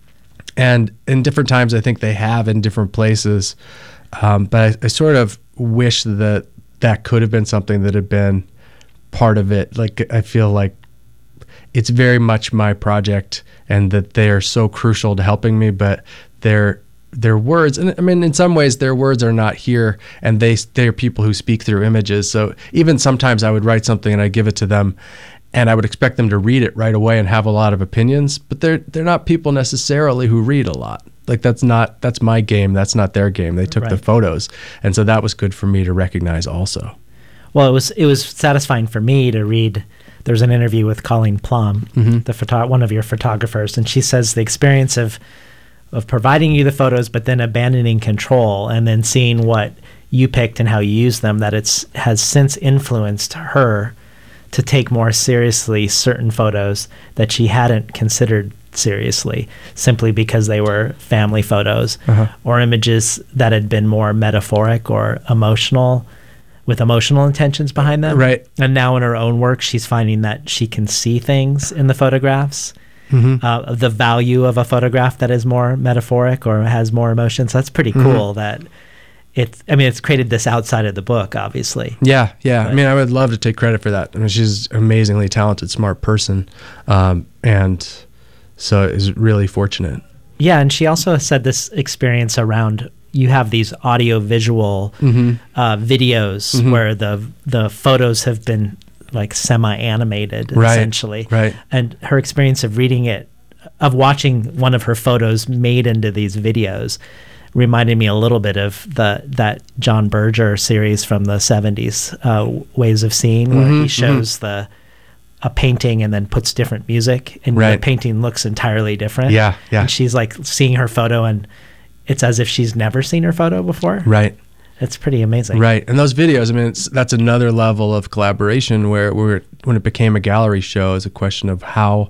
and in different times, I think they have in different places. Um, but I, I sort of wish that that could have been something that had been part of it. Like, I feel like it's very much my project and that they are so crucial to helping me, but their their words, and I mean, in some ways their words are not here, and they they're people who speak through images. So even sometimes I would write something and I give it to them and I would expect them to read it right away and have a lot of opinions, but they're they're not people necessarily who read a lot. Like, that's not that's my game, that's not their game. They took Right. the photos, and so that was good for me to recognize also. Well, it was it was satisfying for me to read. There's an interview with Colleen Plum, Mm-hmm. the photo- one of your photographers, and she says the experience of of providing you the photos, but then abandoning control, and then seeing what you picked and how you use them, that it's has since influenced her to take more seriously certain photos that she hadn't considered seriously, simply because they were family photos Uh-huh. or images that had been more metaphoric or emotional, with emotional intentions behind them. Right. And now in her own work, she's finding that she can see things in the photographs, Mm-hmm. uh, the value of a photograph that is more metaphoric or has more emotion. So that's pretty cool Mm-hmm. that it's, I mean, it's created this outside of the book, obviously. Yeah, yeah. I But- mean, I would love to take credit for that. I mean, she's an amazingly talented, smart person, um, and so is really fortunate. Yeah. And she also said this experience around, you have these audio visual Mm-hmm. uh, videos Mhm. where the the photos have been like semi-animated, Right, essentially. right. And her experience of reading it, of watching one of her photos made into these videos, reminded me a little bit of the that John Berger series from the seventies, uh, Ways of Seeing, where Mhm, he shows the a painting and then puts different music, and the Right. painting looks entirely different. Yeah, yeah. And she's like seeing her photo, and it's as if she's never seen her photo before. Right. It's pretty amazing. Right, and those videos, I mean, it's, that's another level of collaboration where we're, when it became a gallery show, is a question of how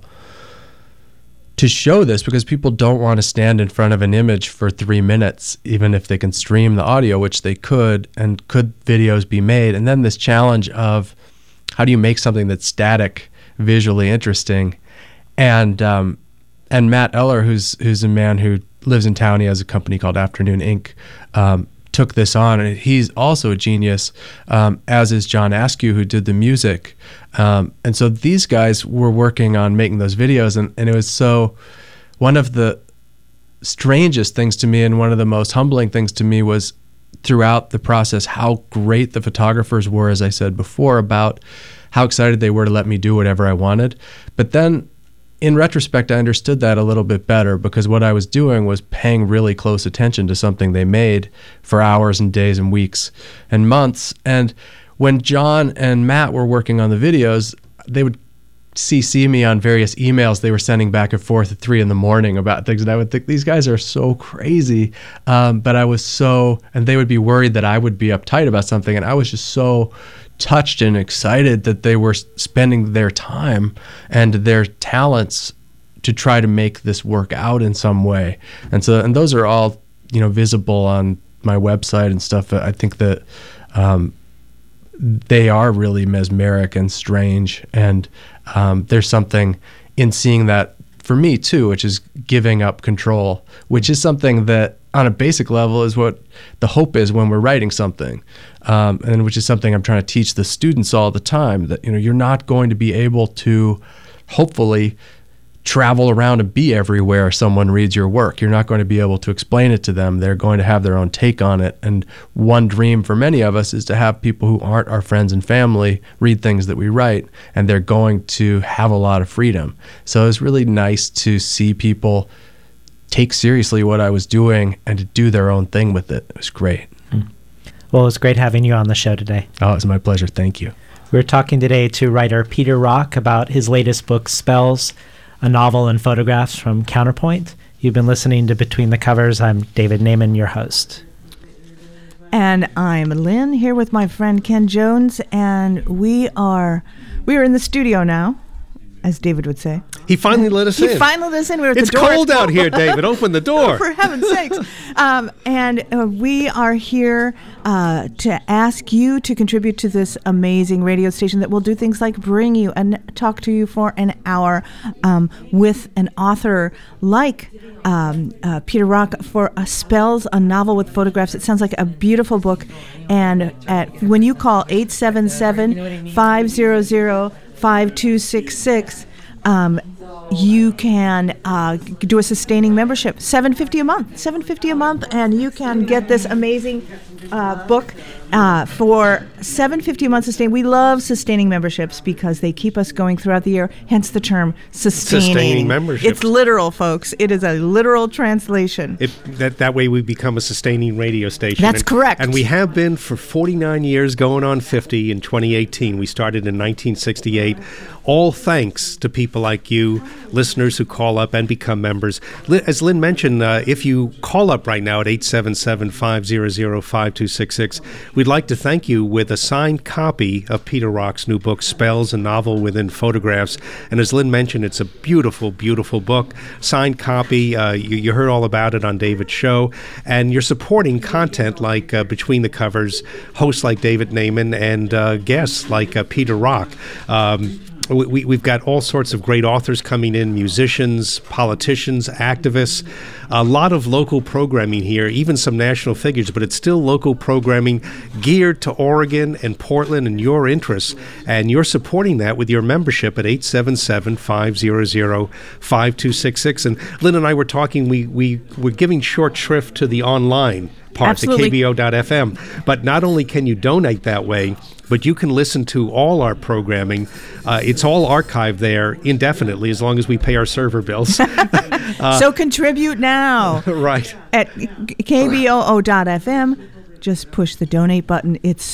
to show this, because people don't want to stand in front of an image for three minutes, even if they can stream the audio, which they could, and could videos be made? And then this challenge of how do you make something that's static, visually interesting? And um, and Matt Eller, who's who's a man who lives in town, he has a company called Afternoon Incorporated, um, took this on, and he's also a genius, um, as is John Askew, who did the music. Um, and so these guys were working on making those videos, and, and it was so, one of the strangest things to me and one of the most humbling things to me was throughout the process how great the photographers were, as I said before, about how excited they were to let me do whatever I wanted. But then in retrospect, I understood that a little bit better, because what I was doing was paying really close attention to something they made for hours and days and weeks and months. And when John and Matt were working on the videos, they would C C me on various emails they were sending back and forth at three in the morning about things. And I would think, these guys are so crazy. Um, but I was so, and they would be worried that I would be uptight about something. And I was just so touched and excited that they were spending their time and their talents to try to make this work out in some way. And so, and those are all, you know, visible on my website and stuff. I think that um, they are really mesmeric and strange. And um, there's something in seeing that for me too, which is giving up control, which is something that on a basic level is what the hope is when we're writing something. Um, and which is something I'm trying to teach the students all the time, that, you know, you're not going to be able to hopefully travel around and be everywhere someone reads your work. You're not going to be able to explain it to them. They're going to have their own take on it. And one dream for many of us is to have people who aren't our friends and family read things that we write, and they're going to have a lot of freedom. So it's really nice to see people take seriously what I was doing and to do their own thing with it. It was great. Well, it was great having you on the show today. Oh, it was my pleasure. Thank you. We're talking today to writer Peter Rock about his latest book, Spells, a novel and photographs from Counterpoint. You've been listening to Between the Covers. I'm David Naiman, your host. And I'm Lynn, here with my friend Ken Jones, and we are we are in the studio now, as David would say. He finally let us he in. He finally let us in. We were at it's the door. cold out here, David. Open the door. For heaven's sakes. Um, and uh, we are here uh, to ask you to contribute to this amazing radio station that will do things like bring you and talk to you for an hour um, with an author like um, uh, Peter Rock for a Spells, a novel with photographs. It sounds like a beautiful book. And at, when you call eight seven seven, five hundred, five two six six, um, you can uh, do a sustaining membership, seven dollars and fifty cents a month, seven dollars and fifty cents a month, and you can get this amazing uh, book uh, for seven dollars and fifty cents a month sustaining. We love sustaining memberships because they keep us going throughout the year, hence the term sustaining. Sustaining membership. It's literal, folks. It is a literal translation. It, that, that way we become a sustaining radio station. That's and, correct. And we have been for forty-nine years, going on fifty in twenty eighteen. We started in nineteen sixty-eight. All thanks to people like you, listeners who call up and become members. As Lynn mentioned, uh, if you call up right now at eight seven seven, five hundred, five two six six, we'd like to thank you with a signed copy of Peter Rock's new book, Spells, a novel within photographs. And as Lynn mentioned, it's a beautiful, beautiful book. Signed copy. Uh, you, you heard all about it on David's show. And you're supporting content like uh, Between the Covers, hosts like David Naiman, and uh, guests like uh, Peter Rock. Um, We, we've got all sorts of great authors coming in, musicians, politicians, activists, a lot of local programming here, even some national figures, but it's still local programming geared to Oregon and Portland and your interests. And you're supporting that with your membership at eight seven seven, five hundred, five two six six. And Lynn and I were talking, we, we, we're giving short shrift to the online part, Absolutely. the K B O dot F M. But not only can you donate that way, but you can listen to all our programming. Uh, it's all archived there indefinitely as long as we pay our server bills. uh, so contribute now. Right. At K B O O dot F M. Just push the donate button. It's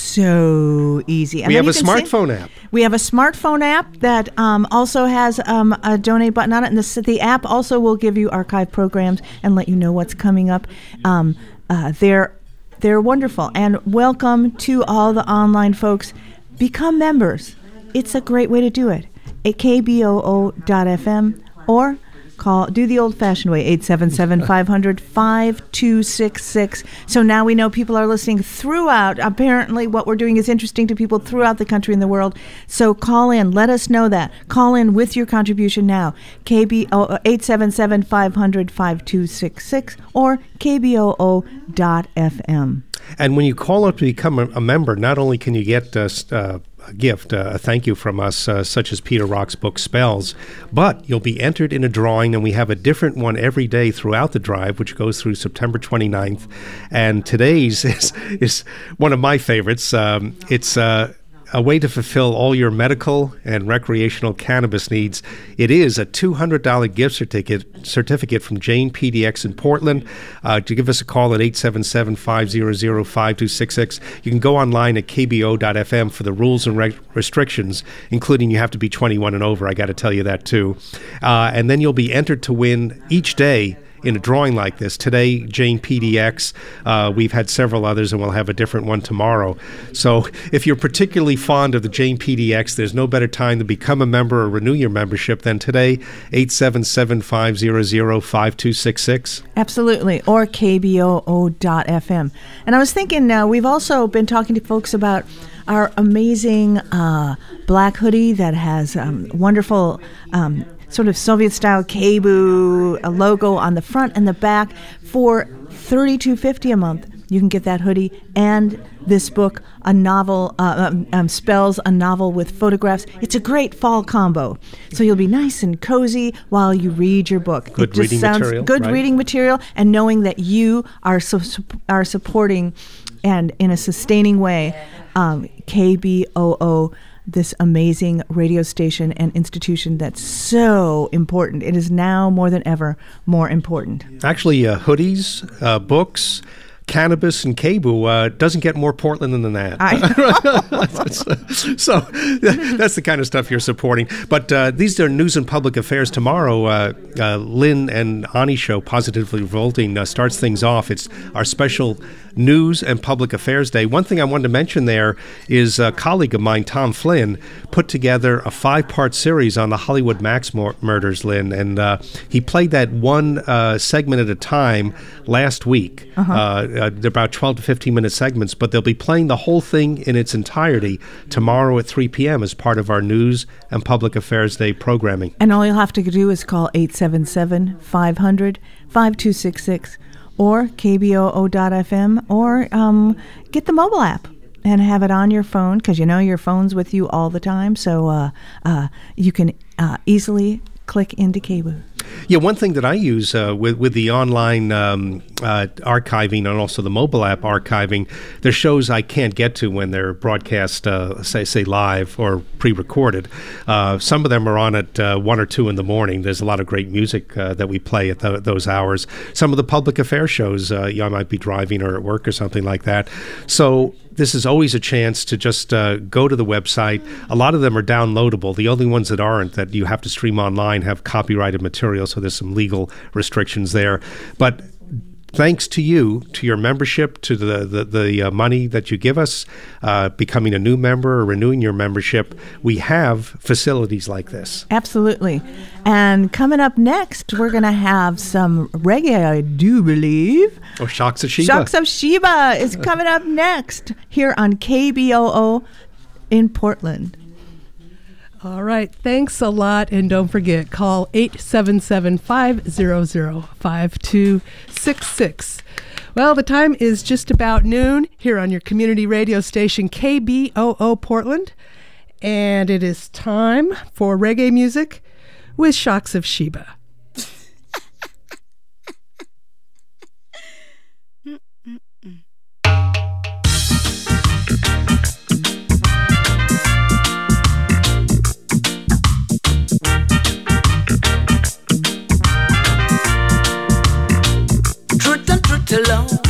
so easy. And we have a sing. smartphone app. We have a smartphone app that um, also has um, a donate button on it. And the, the app also will give you archive programs and let you know what's coming up. Um, uh, they're They're wonderful. And welcome to all the online folks. Become members. It's a great way to do it. At K B O O dot F M or call, do the old-fashioned way, eight seven seven, five hundred, five two six six. So now we know people are listening throughout. Apparently what we're doing is interesting to people throughout the country and the world. So call in. Let us know that. Call in with your contribution now. K B O eight seven seven, five hundred, five two six six or K B O O dot F M. And when you call up to become a, a member, not only can you get uh, uh, a gift, uh, a thank you from us, uh, such as Peter Rock's book Spells, but you'll be entered in a drawing, and we have a different one every day throughout the drive, which goes through September twenty-ninth. And today's is, is one of my favorites. Um, it's uh, a way to fulfill all your medical and recreational cannabis needs. It is a two hundred dollars gift certificate certificate from Jane P D X in Portland. Uh, to give us a call at eight seven seven, five hundred, five two six six. You can go online at K B O dot F M for the rules and reg- restrictions, including you have to be twenty-one and over. I got to tell you that too. Uh, and then you'll be entered to win each day in a drawing like this. Today, Jane P D X. Uh, we've had several others, and we'll have a different one tomorrow. So if you're particularly fond of the Jane P D X, there's no better time to become a member or renew your membership than today, eight seven seven, five hundred, five two six six. Absolutely, or K B O O dot F M. And I was thinking, uh, we've also been talking to folks about our amazing uh, black hoodie that has um, wonderful um, sort of Soviet-style K B U, a logo on the front and the back for thirty-two fifty a month. You can get that hoodie and this book, a novel, uh, um, um, spells a novel with photographs. It's a great fall combo. So you'll be nice and cozy while you read your book. Good it just reading sounds material. Good right? reading material, and knowing that you are so, are supporting and in a sustaining way um, K B O O, this amazing radio station and institution that's so important. It is now more than ever more important. Actually, uh, hoodies, uh, books, cannabis, and K B O O uh, doesn't get more Portland than that. So that's the kind of stuff you're supporting. But uh, these are news and public affairs. Tomorrow, uh, uh, Lynn and Ani show, Positively Revolting, uh, starts things off. It's our special News and Public Affairs Day. One thing I wanted to mention there is a colleague of mine, Tom Flynn, put together a five-part series on the Hollywood Max mur- murders, Lynn, and uh, he played that one uh, segment at a time last week. Uh-huh. Uh, uh, they're about twelve to fifteen minute segments, but they'll be playing the whole thing in its entirety tomorrow at three p.m. as part of our News and Public Affairs Day programming. And all you'll have to do is call eight seven seven, five hundred, five two six six or K B O O dot F M, or um, get the mobile app and have it on your phone, because you know your phone's with you all the time, so uh, uh, you can uh, easily click into K B O O. Yeah, one thing that I use uh, with with the online um, uh, archiving and also the mobile app archiving, there's shows I can't get to when they're broadcast, uh, say say live or pre-recorded. Uh, some of them are on at uh, one or two in the morning. There's a lot of great music uh, that we play at th- those hours. Some of the public affairs shows, uh, you know, I might be driving or at work or something like that. So this is always a chance to just uh, go to the website. A lot of them are downloadable. The only ones that aren't, that you have to stream online, have copyrighted material, so there's some legal restrictions there. But thanks to you, to your membership, to the the, the uh, money that you give us, uh, becoming a new member or renewing your membership, we have facilities like this. Absolutely. And coming up next, we're going to have some reggae, I do believe. Oh, Shocks of Sheba. Shocks of Sheba is coming up next here on K B O O in Portland. All right. Thanks a lot. And don't forget, call eight seven seven, five hundred, five two six six. Well, the time is just about noon here on your community radio station, K B O O Portland. And it is time for reggae music with Shocks of Sheba. Truth and truth alone.